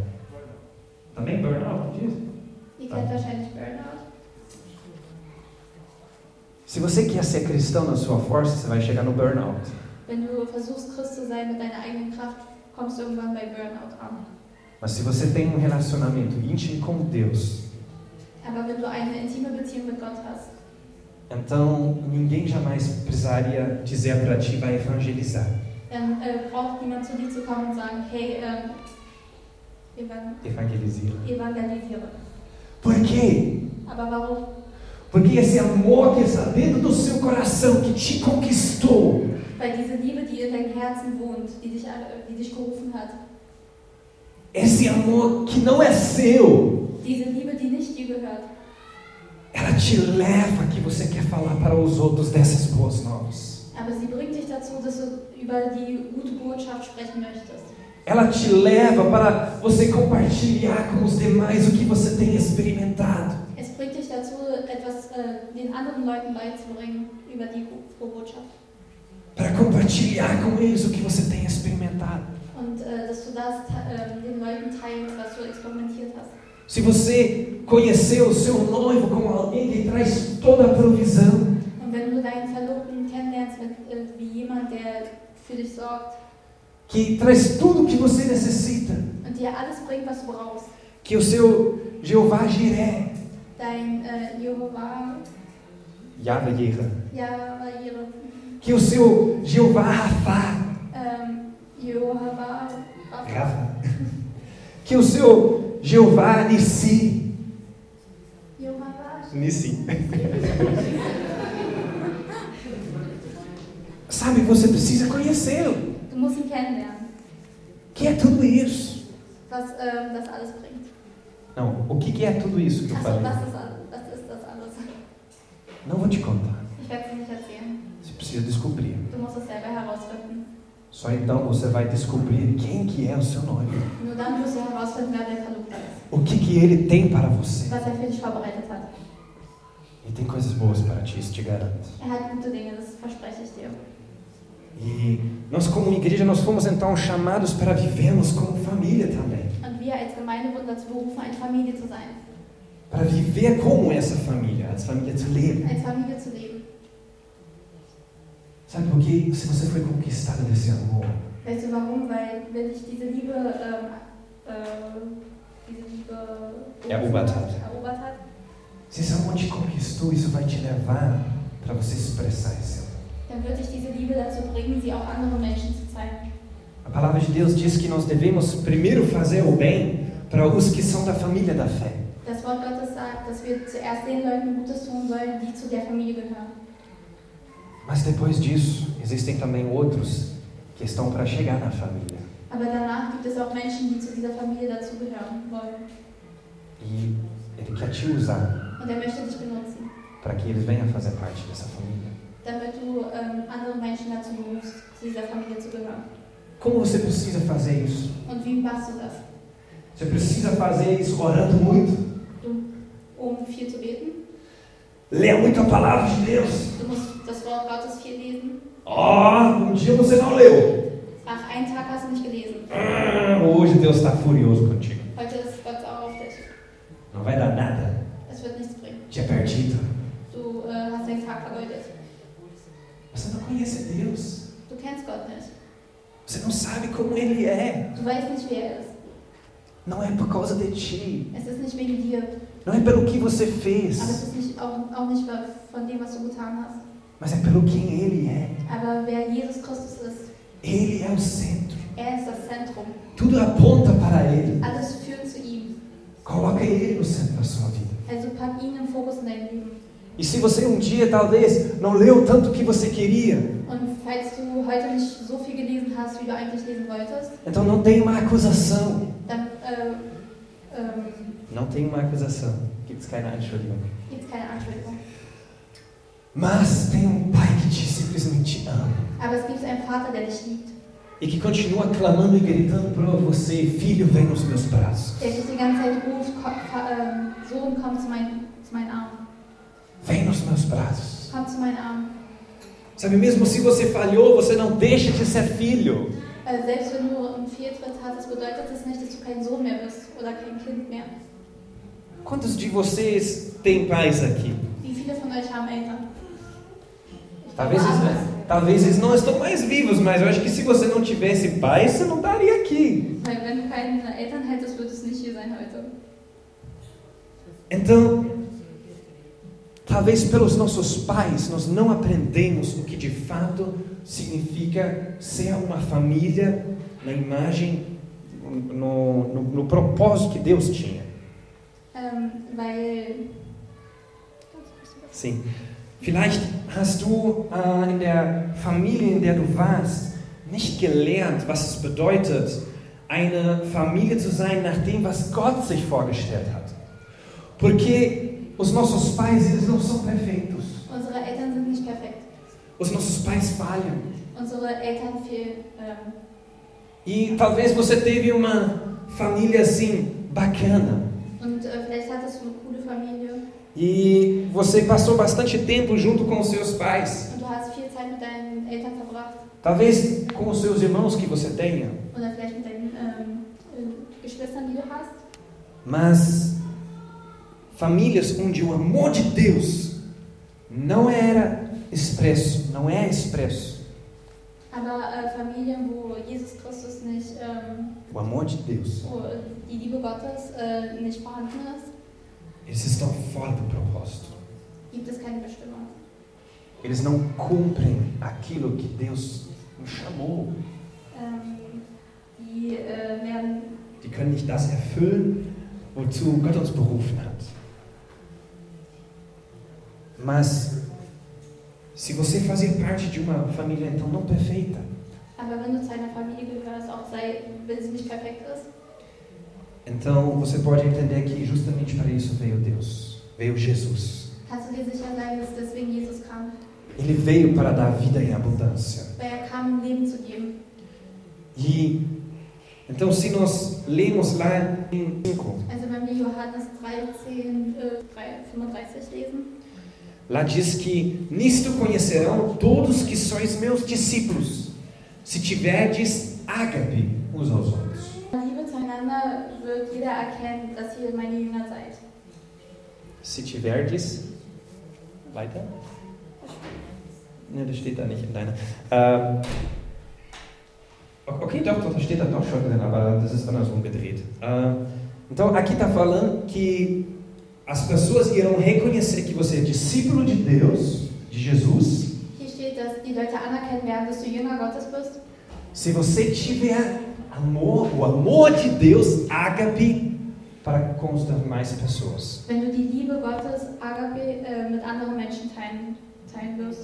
Também burnout, diz? Ihr kennt wahrscheinlich Burnout. Se você quer ser cristão na sua força, você vai chegar no burnout. Wenn du versuchst, Christ zu sein mit deiner eigenen Kraft, kommst du irgendwann bei Burnout an. Mas se você tem um relacionamento íntimo com Deus, Aber wenn du eine intime Beziehung mit Gott hast, então ninguém jamais precisaria dizer para ti, vai evangelizar. dann äh, braucht niemand zu dir zu kommen und sagen, hey, ähm, evan Evangelizar. evangelisiere. Por quê? Aber warum? Porque esse amor que está dentro do seu coração, que te conquistou, Weil diese Liebe, die in deinem Herzen wohnt, die dich, äh, die dich gerufen hat, esse amor que não é seu, diese Liebe, die nicht dir gehört, ela te leva que você quer falar para os outros dessas boas novas. aber sie bringt dich dazu, dass du über die gute Botschaft sprechen möchtest. Ela te leva para você compartilhar com os demais o que você tem experimentado. Es bringt dich dazu, etwas äh, den anderen Leuten beizubringen über die frohe Botschaft. Para compartilhar com eles o que você tem experimentado. Und äh, dass du das äh, den Leuten teilst, was du experimentiert hast. Se você conheceu o seu noivo como alguém que traz toda a provisão, Und wenn du deinen Verlobten kennenlernst mit, äh, wie jemand, der für dich sorgt que traz tudo o que você necessita, und dir alles bringt, was du brauchst, que o seu Jeová Jiré, dein äh, Jehovah, Yahweh Jireh, ja, ihre, que o seu Jeová Rafá, ähm, Jehovah, Rafa, que o seu Jeová Nissi, Jehovah, Nissi, sabe, você precisa conhecê-lo. du musst ihn kennenlernen, Que é tudo isso? was ähm, das alles bringt. Não, o que que é tudo isso que eu Achso, falei? was ist, all- was ist das alles? Não vou te contar. Ich werde es dir nicht erzählen. Você precisa descobrir. Du musst es selber herausfinden. Só então você vai descobrir quem que é o seu noivo. Nur dann wirst du herausfinden, wer dein Verlobter ist. O que que ele tem para você. Was er für dich vorbereitet hat. E tem coisas boas para ti, isso te garanto. Er hat gute Dinge, das verspreche ich dir. E nós como igreja, nós fomos então chamados para vivermos como família também. Und wir als Gemeinde wurden dazu berufen, eine Familie zu sein. Para viver como essa família, als Familie zu leben. Als Familie zu leben. Sabe por quê? Se você foi conquistado desse amor, Weißt du warum? Weil wenn dich diese Liebe, ähm, äh, diese Liebe Erobert hat. erobert hat, se esse amor te conquistou, isso vai te levar para você expressar esse amor. dann wird dich diese Liebe dazu bringen, sie auch anderen Menschen zu zeigen. A palavra de Deus diz que nós devemos primeiro fazer o bem para os que são da família da fé. Das Wort Gottes sagt, dass wir zuerst den Leuten Gutes tun sollen, die zu der Familie gehören. Mas depois disso, existem também outros que estão para chegar na família. Aber danach gibt es auch Menschen, die zu dieser Familie dazugehören wollen. E Ele quer te usar Und er möchte dich benutzen, para que eles venham fazer parte dessa família. damit du ähm, andere Menschen dazu berufst, zu dieser Familie zu gehören. Como você precisa fazer isso? Und wie machst du das? Você precisa fazer isso orando muito, Du, um viel zu beten. ler muito a palavra de Deus. Du musst das Wort Gottes viel lesen. Oh, um dia você não leu. Ach, einen Tag hast du nicht gelesen. Ah, hoje Deus está furioso contigo. Heute ist Gott sauer auf dich. Não vai dar nada. Es wird nichts bringen. Dia perdido. Du äh, hast den Tag vergeudet. Você não conhece Deus. Du kennst Gott nicht. Você não sabe como Ele é. Du weißt nicht, wer er ist. Não é por causa de ti. Es ist nicht wegen dir. Não é pelo que você Aber es fez. ist nicht, auch, auch nicht von dem, was du getan hast. Mas é pelo quem Ele é. Aber wer Jesus Christus ist, Ele é o centro. er ist das Zentrum. Tudo aponta para Ele. Alles führt zu ihm. Coloca Ele no centro da sua vida. Also pack ihn im Fokus in dein Leben. E se você um dia talvez não leu tanto que você queria, Und falls du heute nicht so viel gelesen hast, wie du eigentlich lesen wolltest, então não tem uma acusação. dann äh, ähm, Não tem uma acusação. Gibt es keine Anschuldigung. gibt es keine Anschuldigung. Mas tem um Pai que te simplesmente ama. Aber es gibt einen Vater, der dich liebt. E que continua clamando e gritando para você: filho, vem nos meus braços. Der dich die ganze Zeit ruft, komm, ähm, Sohn, komm zu, mein, zu meinen Armen. Vem nos meus braços. Komm zu meinen Armen. Sabe, mesmo se você falhou, você não deixa de ser filho. Äh, selbst wenn du einen Fehltritt hattest, bedeutet das nicht, dass du kein Sohn mehr bist oder kein Kind mehr. Quantos de vocês têm pais aqui? Wie viele von euch haben Eltern? Talvez eles, talvez eles não estão mais vivos, mas eu acho que se você não tivesse pais, você não estaria aqui. Weil wenn du keine Eltern hättest, würdest du nicht hier sein heute. Então, talvez pelos nossos pais nós não aprendemos o que de fato significa ser uma família na imagem, no, no, no propósito que Deus tinha. Ähm, weil... Sim. Vielleicht hast du äh, in der Familie, in der du warst, nicht gelernt, was es bedeutet, eine Familie zu sein, nach dem, was Gott sich vorgestellt hat. Porque os nossos pais, eles não são perfeitos. Unsere Eltern sind nicht perfekt. Os nossos pais falham. Unsere Eltern fehlen. Ähm, E talvez você teve uma família assim, bacana. und äh, vielleicht hattest du eine coole Familie. E você passou bastante tempo junto com os seus pais. Und du hast viel Zeit mit deinen Eltern verbracht. Talvez com os seus irmãos que você tenha. Oder vielleicht mit deinen ähm, äh, Geschwistern, die du hast. Mas famílias onde o amor de Deus não era expresso, não é expresso. Aber äh, Familien, wo Jesus Christus nicht, ähm, O amor de Deus, wo die Liebe Gottes äh, nicht vorhanden ist, eles estão fora do propósito. gibt es keine Bestimmung. Eles não cumprem aquilo que Deus nos chamou. Ähm, die äh, werden, Die können nicht das erfüllen, wozu Gott uns berufen hat. Mas, se você fazer parte de uma família então não perfeita, aber wenn du zu einer Familie gehörst, auch sei, wenn sie nicht perfekt ist, então você pode entender que justamente para isso veio Deus, veio Jesus. kannst du dir sicher sein, dass deswegen Jesus kam. Ele veio para dar vida em abundância. Weil er kam, um Leben zu geben. E então, se nós lemos lá em cinco, Also wenn wir Johannes dreizehn, äh, drei, fünfunddreißig lesen, lá diz que nisto conhecerão todos que sois meus discípulos, se tiverdes ágape uns aos outros. Liebe zueinander wird jeder erkennen, dass ihr meine Jünger seid. Se tiverdes, weiter? Ne, das steht da nicht in deiner. Ähm, ok, doch, doch, das steht da doch schon drin, aber das ist andersrum gedreht. Äh, então, aqui está falando que as pessoas irão reconhecer que você é discípulo de Deus, de Jesus, Hier steht, dass die Leute anerkennen werden, dass du Jünger Gottes bist, se você tiver amor, o amor de Deus, ágape, para com as demais pessoas. wenn du die Liebe Gottes, Agape, äh, mit anderen Menschen teilen, teilen wirst.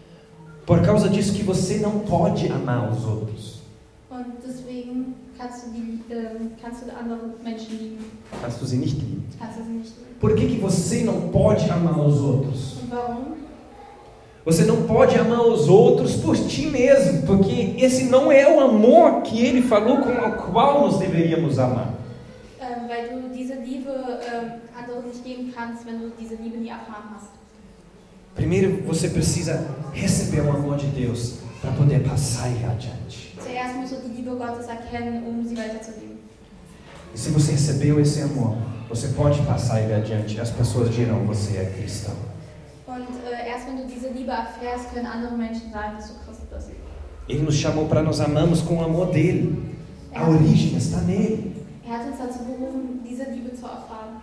Por causa disso que você não pode amar os outros. Und deswegen kannst du, die, äh, kannst du andere Menschen lieben. Kannst du sie nicht lieben. Kannst du sie nicht lieben. Por que que você não pode amar os outros? Und warum? Você não pode amar os outros por ti mesmo, porque esse não é o amor que ele falou com o qual nós deveríamos amar. Ähm, weil du diese Liebe ähm, anderen nicht geben kannst, wenn du diese Liebe nie erfahren hast. Primeiro você precisa receber o amor de Deus para poder passar e ir adiante. Zuerst musst du die Liebe Gottes erkennen, um sie weiterzugeben. E se você recebeu esse amor, você pode passar e ir adiante. E as pessoas dirão: você é cristão. Und äh, erst wenn du diese Liebe erfährst, können andere Menschen sagen, dass du Christ bist. Ele nos chamou para nós amarmos com o amor dele. A origem está nele. Er hat uns dazu berufen, diese Liebe zu erfahren.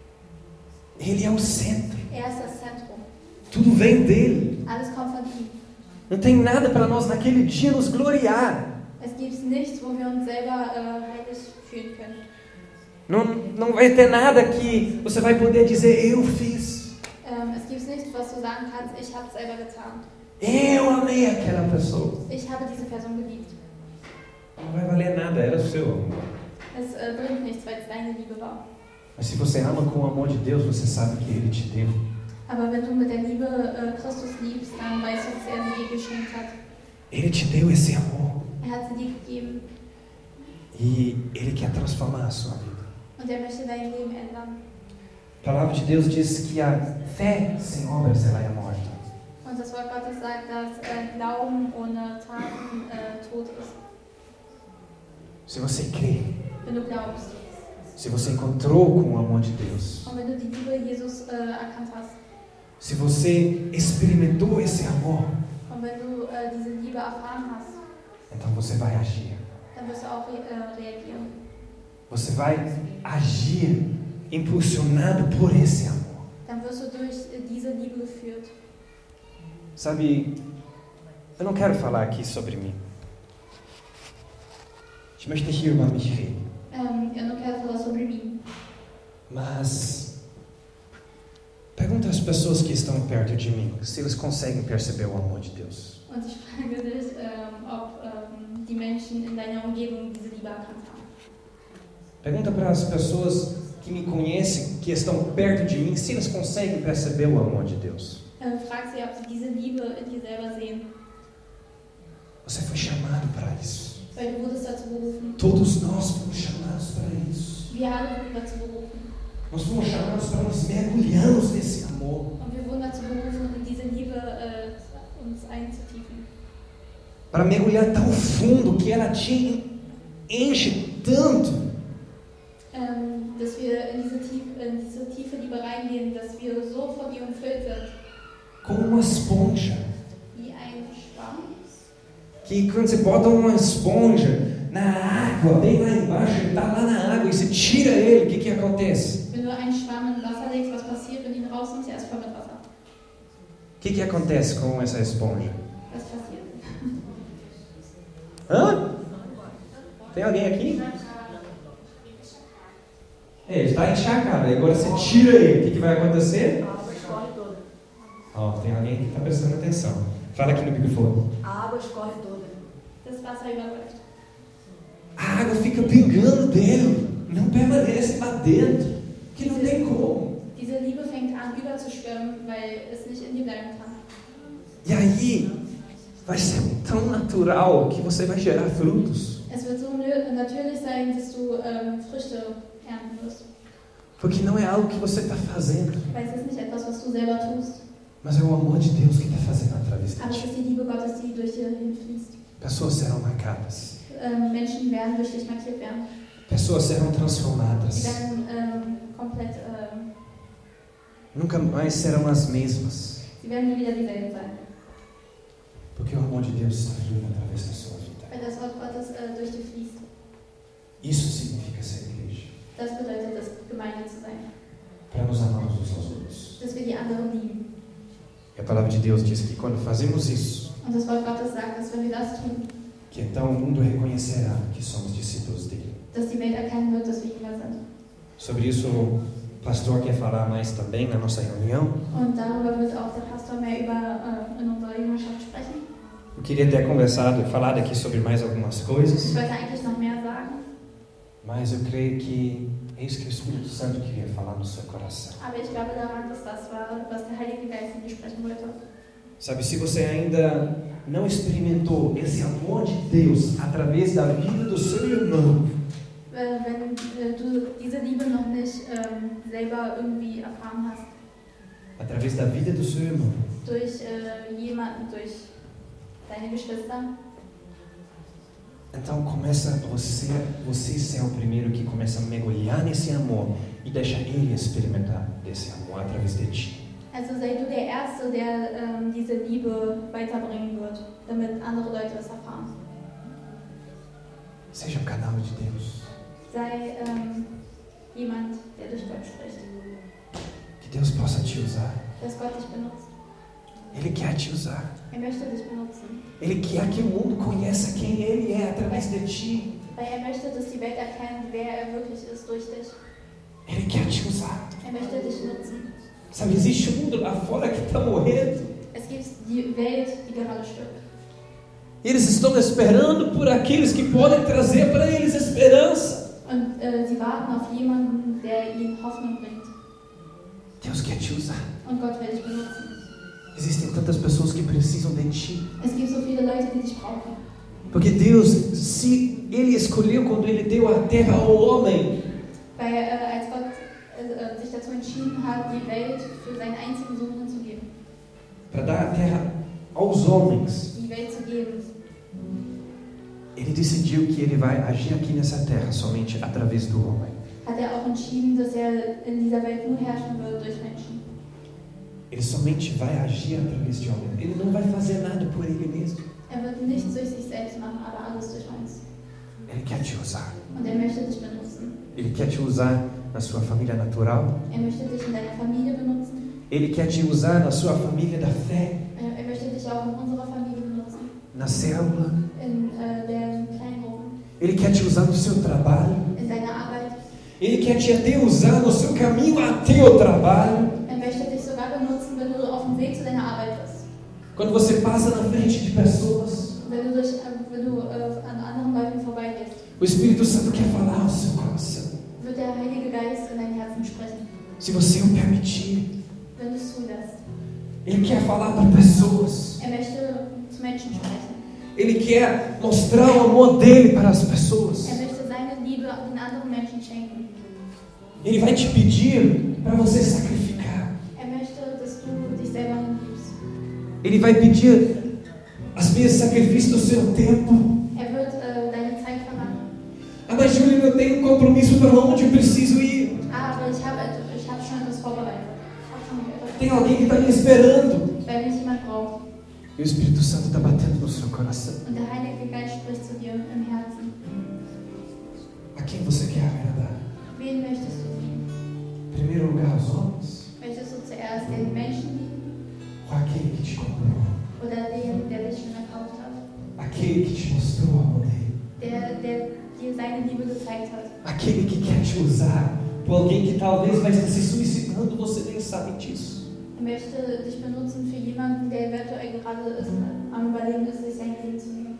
Ele é o centro. Er ist das Zentrum. Tudo vem dele. Alles kommt von ihm. Não tem nada para nós naquele dia nos gloriar. Es gibt nichts, wo wir uns selber äh, heilig fühlen können. Não, não vai ter nada que você vai poder dizer: eu fiz. Ähm, es gibt nichts, was du sagen kannst, ich habe es selber getan. Eu amei aquela pessoa. Ich habe diese Person geliebt. Não vai valer nada, era o seu amor. Es äh, bringt nichts, weil es deine Liebe war. Mas se você ama com o amor de Deus, você sabe que Ele te deu. Aber wenn du mit der Liebe äh, Christus liebst, dann weißt du, dass er sie dir geschenkt hat. Ele te deu esse amor. Er hat sie dir gegeben E Ele quer transformar a sua vida. und er möchte dein Leben ändern. A palavra de Deus diz que a fé sem obras ela é morta. Und das Wort Gottes sagt, dass äh, Glauben ohne Taten äh, tot ist. Se você crê, Wenn du glaubst se você encontrou com o amor de Deus, und wenn du die Liebe Jesus äh, erkannt hast, se você experimentou esse amor, wenn du äh, diese Liebe erfahren hast, então você vai agir. dann wirst du auch re äh, reagieren. Você vai agir impulsionado por esse amor. Dann wirst du durch äh, diese Liebe geführt. Sabe, eu não quero falar aqui sobre mim. Ich möchte nicht hier über mich reden. Ähm, eu não quero falar sobre mim. Mas pergunta às pessoas que estão perto de mim se eles conseguem perceber o amor de Deus. Und ich frage dich, ähm, ob ähm, die Menschen in deiner Umgebung diese Liebe erkannt haben. Pergunta para as pessoas que me conhecem, que estão perto de mim, se eles conseguem perceber o amor de Deus. Äh, frag sie, ob sie diese Liebe in dir selber sehen. Você foi chamado para isso. Weil du wurdest dazu berufen. Todos nós fomos chamados para isso. Wir alle wurden dazu berufen. Nós fomos chamados para nos mergulharmos nesse amor. Und wir wurden dazu berufen, in diese Liebe äh, uns einzutiefen. Para mergulhar tão fundo que ela te enche tanto. Ähm, dass wir in diese, Tief, in diese tiefe Liebe reingehen, dass wir so von ihr umfüllt sind. Como uma esponja. Wie ein Schwamm. Que quando você bota uma esponja na água, bem lá embaixo, ele está lá na água, e você tira ele, o que que acontece? Wenn du einen Schwamm in Wasser legst, was passiert, wenn du ihn rausnimmst? Er ist voll mit Wasser. O que que acontece com essa esponja? Was passiert? Hã? Tem alguém aqui? É, ele está encharcado, agora você tira ele, o que que vai acontecer? A água escorre toda. Ó, tem alguém que está prestando atenção. Fala aqui no microfone. A água escorre toda. Das Wasser überläuft. A água fica pingando dele, não permanece lá dentro, que não tem como. Diese Liebe fängt an überzuschwimmen, weil es nicht in dir bleiben kann. E aí, vai ser tão natural que você vai gerar frutos. Es wird so natürlich sein, dass du ähm, Früchte ernten wirst. Porque não é algo que você está fazendo, Weil es ist nicht etwas, was du selber tust, mas é o amor de Deus que está fazendo através de aber es ti. ist die Liebe Gottes, die durch dir hinfließt. Pessoas serão marcadas, Ähm, Menschen werden durch dich markiert werden. pessoas serão Sie transformadas, werden ähm, komplett, ähm, nunca mais serão as mesmas, sie werden nie wieder dieselben sein. porque o amor de Deus está fluindo através da sua vida. Weil das Wort Gottes äh, durch dich fließt. Isso significa ser igreja, Das bedeutet es, Gemeinde zu sein. para nos amarmos uns aos outros. Dass wir die anderen lieben. E a palavra de Deus diz que quando fazemos isso, Und das Wort Gottes sagt, dass wenn wir das tun, que então o mundo reconhecerá que somos discípulos dele. dass die Welt erkennen wird, dass wir Jünger sind. Sobre isso, o pastor quer falar mais também na nossa reunião. Und darüber wird auch der Pastor mehr über, äh, in unserer Jüngerschaft sprechen. Eu queria ter conversado, falado aqui sobre mais algumas coisas, Ich wollte eigentlich noch mehr sagen, mas eu creio que é isso que o Espírito Santo queria falar no seu coração. aber ich glaube daran, dass das war, was der Heilige Geist in dir sprechen wollte. Sabe, se você ainda não experimentou esse amor de Deus através da vida do seu irmão, Äh, wenn äh, du diese Liebe noch nicht ähm, selber irgendwie erfahren hast, através da vida do seu irmão, durch äh, jemanden, durch deine Geschwister, então começa você, você ser o primeiro que começa a mergulhar nesse amor e deixa ele experimentar desse amor através de ti. also sei du der Erste, der ähm, diese Liebe weiterbringen wird, damit andere Leute es erfahren. Seja um canal de Deus. Sei ähm, jemand, der durch Gott spricht, Que Deus possa te usar. dass Gott dich benutzt. Ele quer te usar. Er möchte dich benutzen, Ele quer que o mundo conheça quem Ele é através de ti. weil er möchte, dass die Welt erkennt, wer er wirklich ist durch dich. Ele quer te usar. Er möchte dich nutzen. Sabe, existe um mundo lá fora que está morrendo. Es gibt die Welt, die gerade stirbt. Eles estão esperando por aqueles que podem trazer para eles esperança. Und äh, sie warten auf jemanden, der ihnen Hoffnung bringt. Deus quer te usar. Und Gott will dich benutzen. Existem tantas pessoas que precisam de ti. Es gibt so viele Leute, die dich brauchen. Porque Deus, se Ele escolheu quando Ele deu a terra ao homem, Weil äh, als Gott äh, sich dazu entschieden hat, die Welt für seinen einzigen Sohn hinzugeben, para dar a terra aos homens, die Welt zu geben, Ele decidiu que Ele vai agir aqui nessa terra somente através do homem. hat er auch entschieden, dass er in dieser Welt nur herrschen wird durch Menschen. Ele somente vai agir através de alguém. Ele não vai fazer nada por ele mesmo. Er wird nichts durch sich selbst machen, aber alles durch uns. Ele quer te usar. Und er möchte dich benutzen. Ele quer te usar na sua família natural. Er möchte dich in deiner Familie benutzen. Ele quer te usar na sua família da fé. Er, er möchte dich auch in unserer Familie benutzen. Na célula. In äh, der Kleingruppen. Ele quer te usar no seu trabalho. In deiner Arbeit. Ele quer te até usar no seu caminho até o trabalho. Er möchte dich sogar benutzen, wenn du auf dem Weg zu deiner Arbeit bist. Quando você passa na frente de pessoas. Wenn du, durch, wenn du äh, an anderen Leuten vorbeigehst. O Espírito Santo quer falar ao seu coração. Wird der Heilige Geist in dein Herzen sprechen. Se você o permitir. Wenn du es zulässt. Ele quer falar para pessoas. Er möchte zu Menschen sprechen. Ele quer mostrar o amor dele para as pessoas. Er möchte seine Liebe den anderen Menschen schenken. Ele vai te pedir para você sacrificar. Er möchte, dass du dich selber hingibst. Ele vai pedir, às vezes, sacrifício do seu tempo. Er wird äh, deine Zeit verlangen. Ah, mas Júlio, eu tenho um compromisso para onde eu preciso ir. Ah, aber ich habe ich hab schon etwas vorbereitet. Ich hab schon etwas Tem alguém que está me esperando. Weil mich jemand braucht. E o Espírito Santo está batendo no seu coração. Und der Heilige Geist spricht zu dir im Herzen. A quem você quer agradar? Wen möchtest du lieben? Em primeiro lugar, os homens? Möchtest du zuerst den Menschen lieben? Ou aquele que te comprou? Oder den, der dich schon erkauft hat? Aquele que te mostrou o amor dele? Der, der dir seine Liebe gezeigt hat? Aquele que quer te usar por alguém que talvez vai estar se suicidando, você nem sabe disso. Er möchte dich benutzen für jemanden, der eventuell gerade ist, am Überlegen ist, sich sein Leben zu nehmen.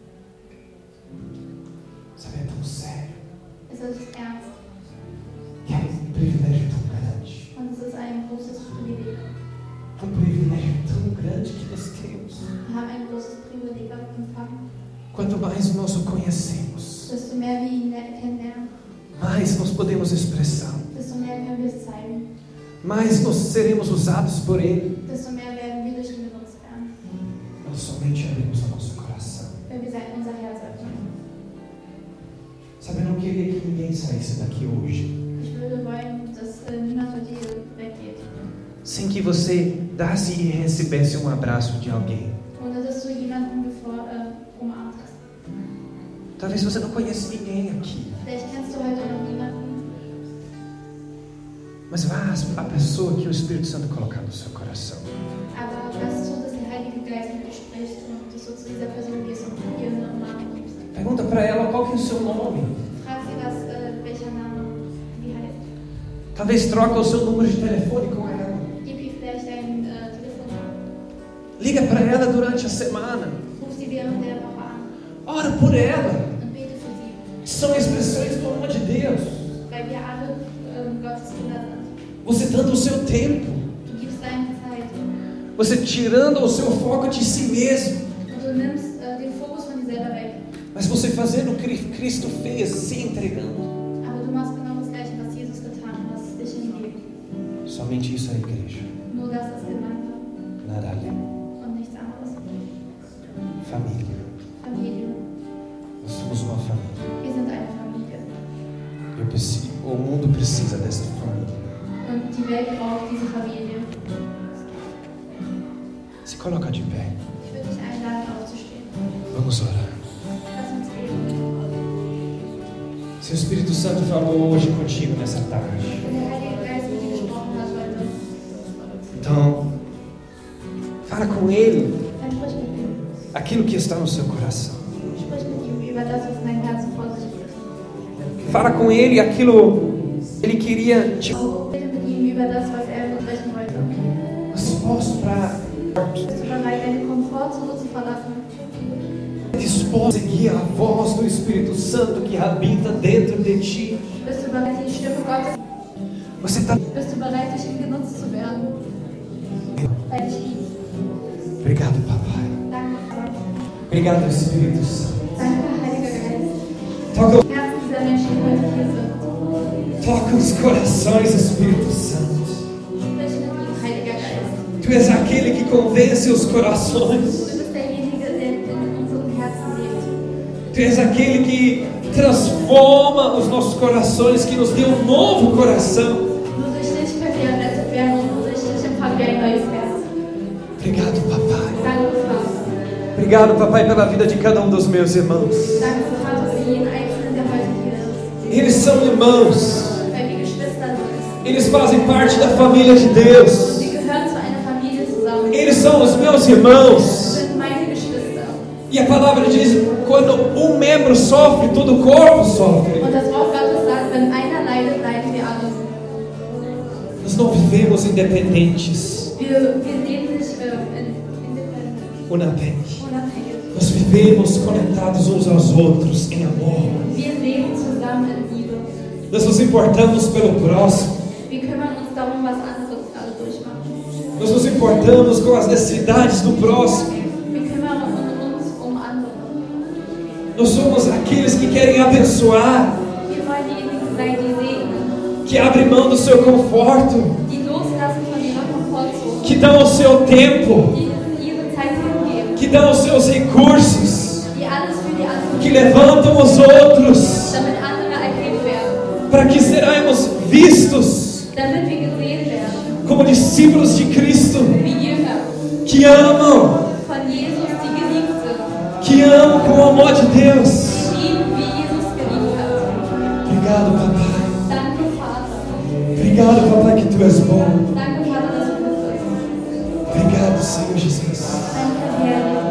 Sabe, é tão sério. Es ist ernst. Que é um privilégio tão grande. Und es ist ein großes Privileg. É um privilégio tão grande que nós temos. Wir haben ein großes Privileg empfangen. Quanto mais nós o conhecemos, Desto mehr wir ihn kennenlernen, mais nós podemos expressar, desto mehr können wir es zeigen. mais nós seremos usados por Ele. Desto mehr werden wir durch ihn benutzt werden, Nós somente abrimos o nosso coração. wenn wir sein- unser Herz öffnen. Sabe, eu não queria que ninguém saísse daqui hoje Ich würde wollen, dass äh, niemand von dir weggeht, sem que você desse e recebesse um abraço de alguém. ohne dass du jemanden bevor, äh, umarmt hast. Talvez você não conheça ninguém aqui, Vielleicht kennst du heute noch niemanden, mas vá à pessoa que o Espírito Santo colocar no seu coração. aber lass zu, dass der Heilige Geist mit dir spricht und dass du zu dieser Person gehst und ihr eine Umarmung gibst. Pergunta para ela qual que é o seu nome. Frag sie, was, äh, welcher Name die heißt. Talvez troca o seu número de telefone com ela. Gib ihr vielleicht dein äh, Telefonnummer. Liga para ela durante a semana. Ruf sie während der Woche an Ora por ela. und bete für sie. São expressões do amor de Deus. Weil wir alle ähm, Gottes Kinder sind. Você dando o seu tempo. Du gibst deine Zeit Você tirando o seu foco de si mesmo. und du nimmst äh, den Fokus von dir selber weg. Mas você fazendo o que Cristo fez, se entregando. Aber du machst genau das Gleiche, was Jesus getan hat, was dich hingibt. Somente isso é igreja. Nur das ist Gemeinde Nada além. und nichts anderes. Família. Familie. Nós somos uma família. Wir sind eine Familie. Eu preciso, o mundo precisa dessa família. Und die Welt braucht diese Familie. Se coloca de pé. Ich würde dich einladen, aufzustehen. Vamos orar. Lass uns beten. Se o Espírito Santo falou hoje contigo nessa tarde, Wenn der Heilige Geist mit dir gesprochen hat heute, então fala com Ele dann sprich mit ihm. aquilo que está no seu coração. Sprich mit ihm über das, was in deinem Herzen vor sich ist. Fala com Ele aquilo que Ele queria te Rede mit ihm über das, was er sprechen wollte. disposto para Bist du bereit, deine Komfortzone zu verlassen? disposto a seguir a voz do Espírito Santo que habita dentro de ti. Bist du bereit, die Stimme Gottes? Você está. Bist du bereit, durch ihn genutzt zu werden? Weil dich liebt. Obrigado, papai. Danke, Vater. Obrigado, Espírito Santo. Danke, Heiliger Geist. Toca, Die Herzen dieser Menschen, die heute hier sind. toca os corações, Espírito Santo. Sprich mit ihm, Heiliger Geist. Tu és aquele que convence os corações. Du bist derjenige, der in unserem Herzen lebt. Tu és aquele que transforma os nossos corações, que nos deu um novo coração. Nur durch dich können wir errettet werden und nur durch dich empfangen wir ein neues Obrigado, papai. Danke, Vater. Obrigado, papai, pela vida de cada um dos meus irmãos. Danke, Vater, für jeden Einzelnen, der heute hier ist. Eles são irmãos. Weil wir Geschwister sind. Eles fazem parte da família de Deus. Sie gehören zu einer Familie zusammen. Eles são os meus irmãos. Das sind meine Geschwister. E a palavra diz, quando um membro sofre, todo o corpo sofre. Und das Wort Gottes sagt, wenn einer leidet, leiden wir alle. Nós não vivemos independentes, Wir, wir leben nicht äh, independent, unabhängig. unabhängig. Nós vivemos conectados uns aos outros em amor. Wir leben zusammen in Liebe. Nós nos importamos pelo próximo. Wir kümmern uns darum, was andere gerade durchmachen. Nós nos importamos com as necessidades do próximo. Wir kümmern uns um andere. Nós somos aqueles que querem abençoar, Wir wollen diejenigen sein, die segnen, que abrem mão do seu conforto, die loslassen von ihrer Komfortzone, que dão o seu tempo, die ihre Zeit hingeben, que dão os seus recursos, die alles für die anderen que tun, levantam os outros, damit andere erhöht werden, para que seremos vistos damit wir gesehen werden, como discípulos de Cristo, wie Jünger que amam, von Jesus, die geliebt sind, que amam com o amor de Deus. die lieben, wie Jesus geliebt hat. Obrigado, papai. Danke, Vater. Obrigado, papai, que tu és bom. Danke, Vater, dass du gut bist. Obrigado, Senhor Jesus. Danke, Herr.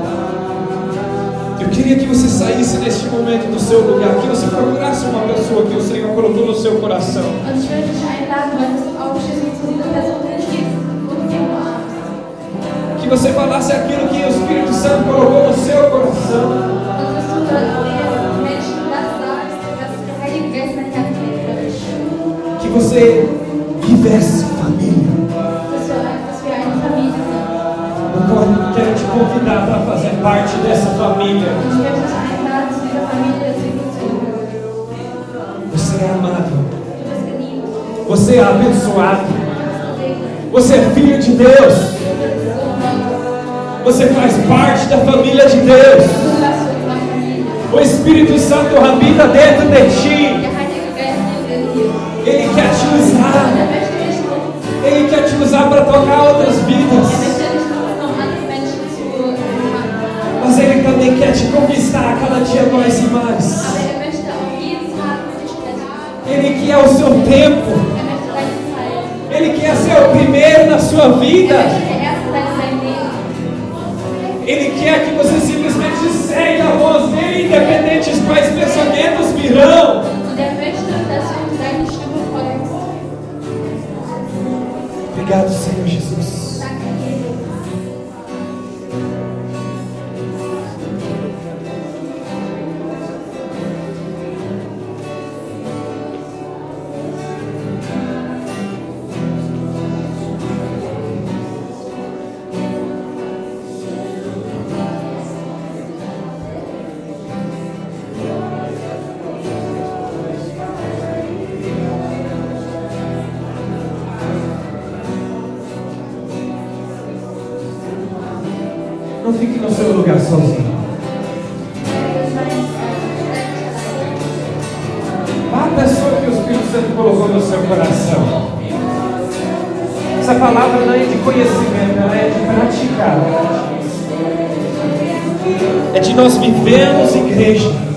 Eu queria que você saísse neste momento do seu lugar, que você procurasse uma pessoa que o Senhor colocou no seu coração. Und ich würde dich einladen, weil du aufstehst und zu dieser Person hingehst und sie umarmst. Que você falasse aquilo que o Espírito Santo colocou no seu coração. Und dass du den Menschen das sagst, was der Heilige Geist in dein Herz legt für dich. Que você vivesse família. Dass wir, dass wir eine Familie sind. Eu quero te convidar para fazer parte dessa família. Und ich möchte dich einladen, zu dieser Familie dazuzugehören. Você é amado. Du bist geliebt. Você é abençoado. Du bist gesegnet. Você é filho de Deus. Du bist Sohn. Você faz parte da família de Deus. Du gehörst zu unserer Familie. O Espírito Santo habita dentro de ti. Der Heilige Geist lebt in dir. Ele quer te Und usar. er möchte dich nutzen. Ele quer te usar para tocar outras Er vidas. möchte dich nutzen, um andere Menschen zu empfangen. Mas Ele também quer te conquistar a cada dia mais e mais. Aber er möchte auch jeden Tag mit dir sprechen. Ele quer o seu tempo. Er möchte deine Zeit. Ele quer ser o primeiro na sua Er vida. möchte der Erste sein in deinem Leben. Ele quer que você simplesmente segue a voz dele, independente de quais pensamentos virão. Und er möchte, dass du deine Stimme folgst. Obrigado, Senhor Jesus. Danke, Jesus. Não fique no seu lugar sozinho. Vá à pessoa que o Espírito Santo colocou no seu coração. Essa palavra não é de conhecimento, ela é de praticar. É de nós vivermos igreja.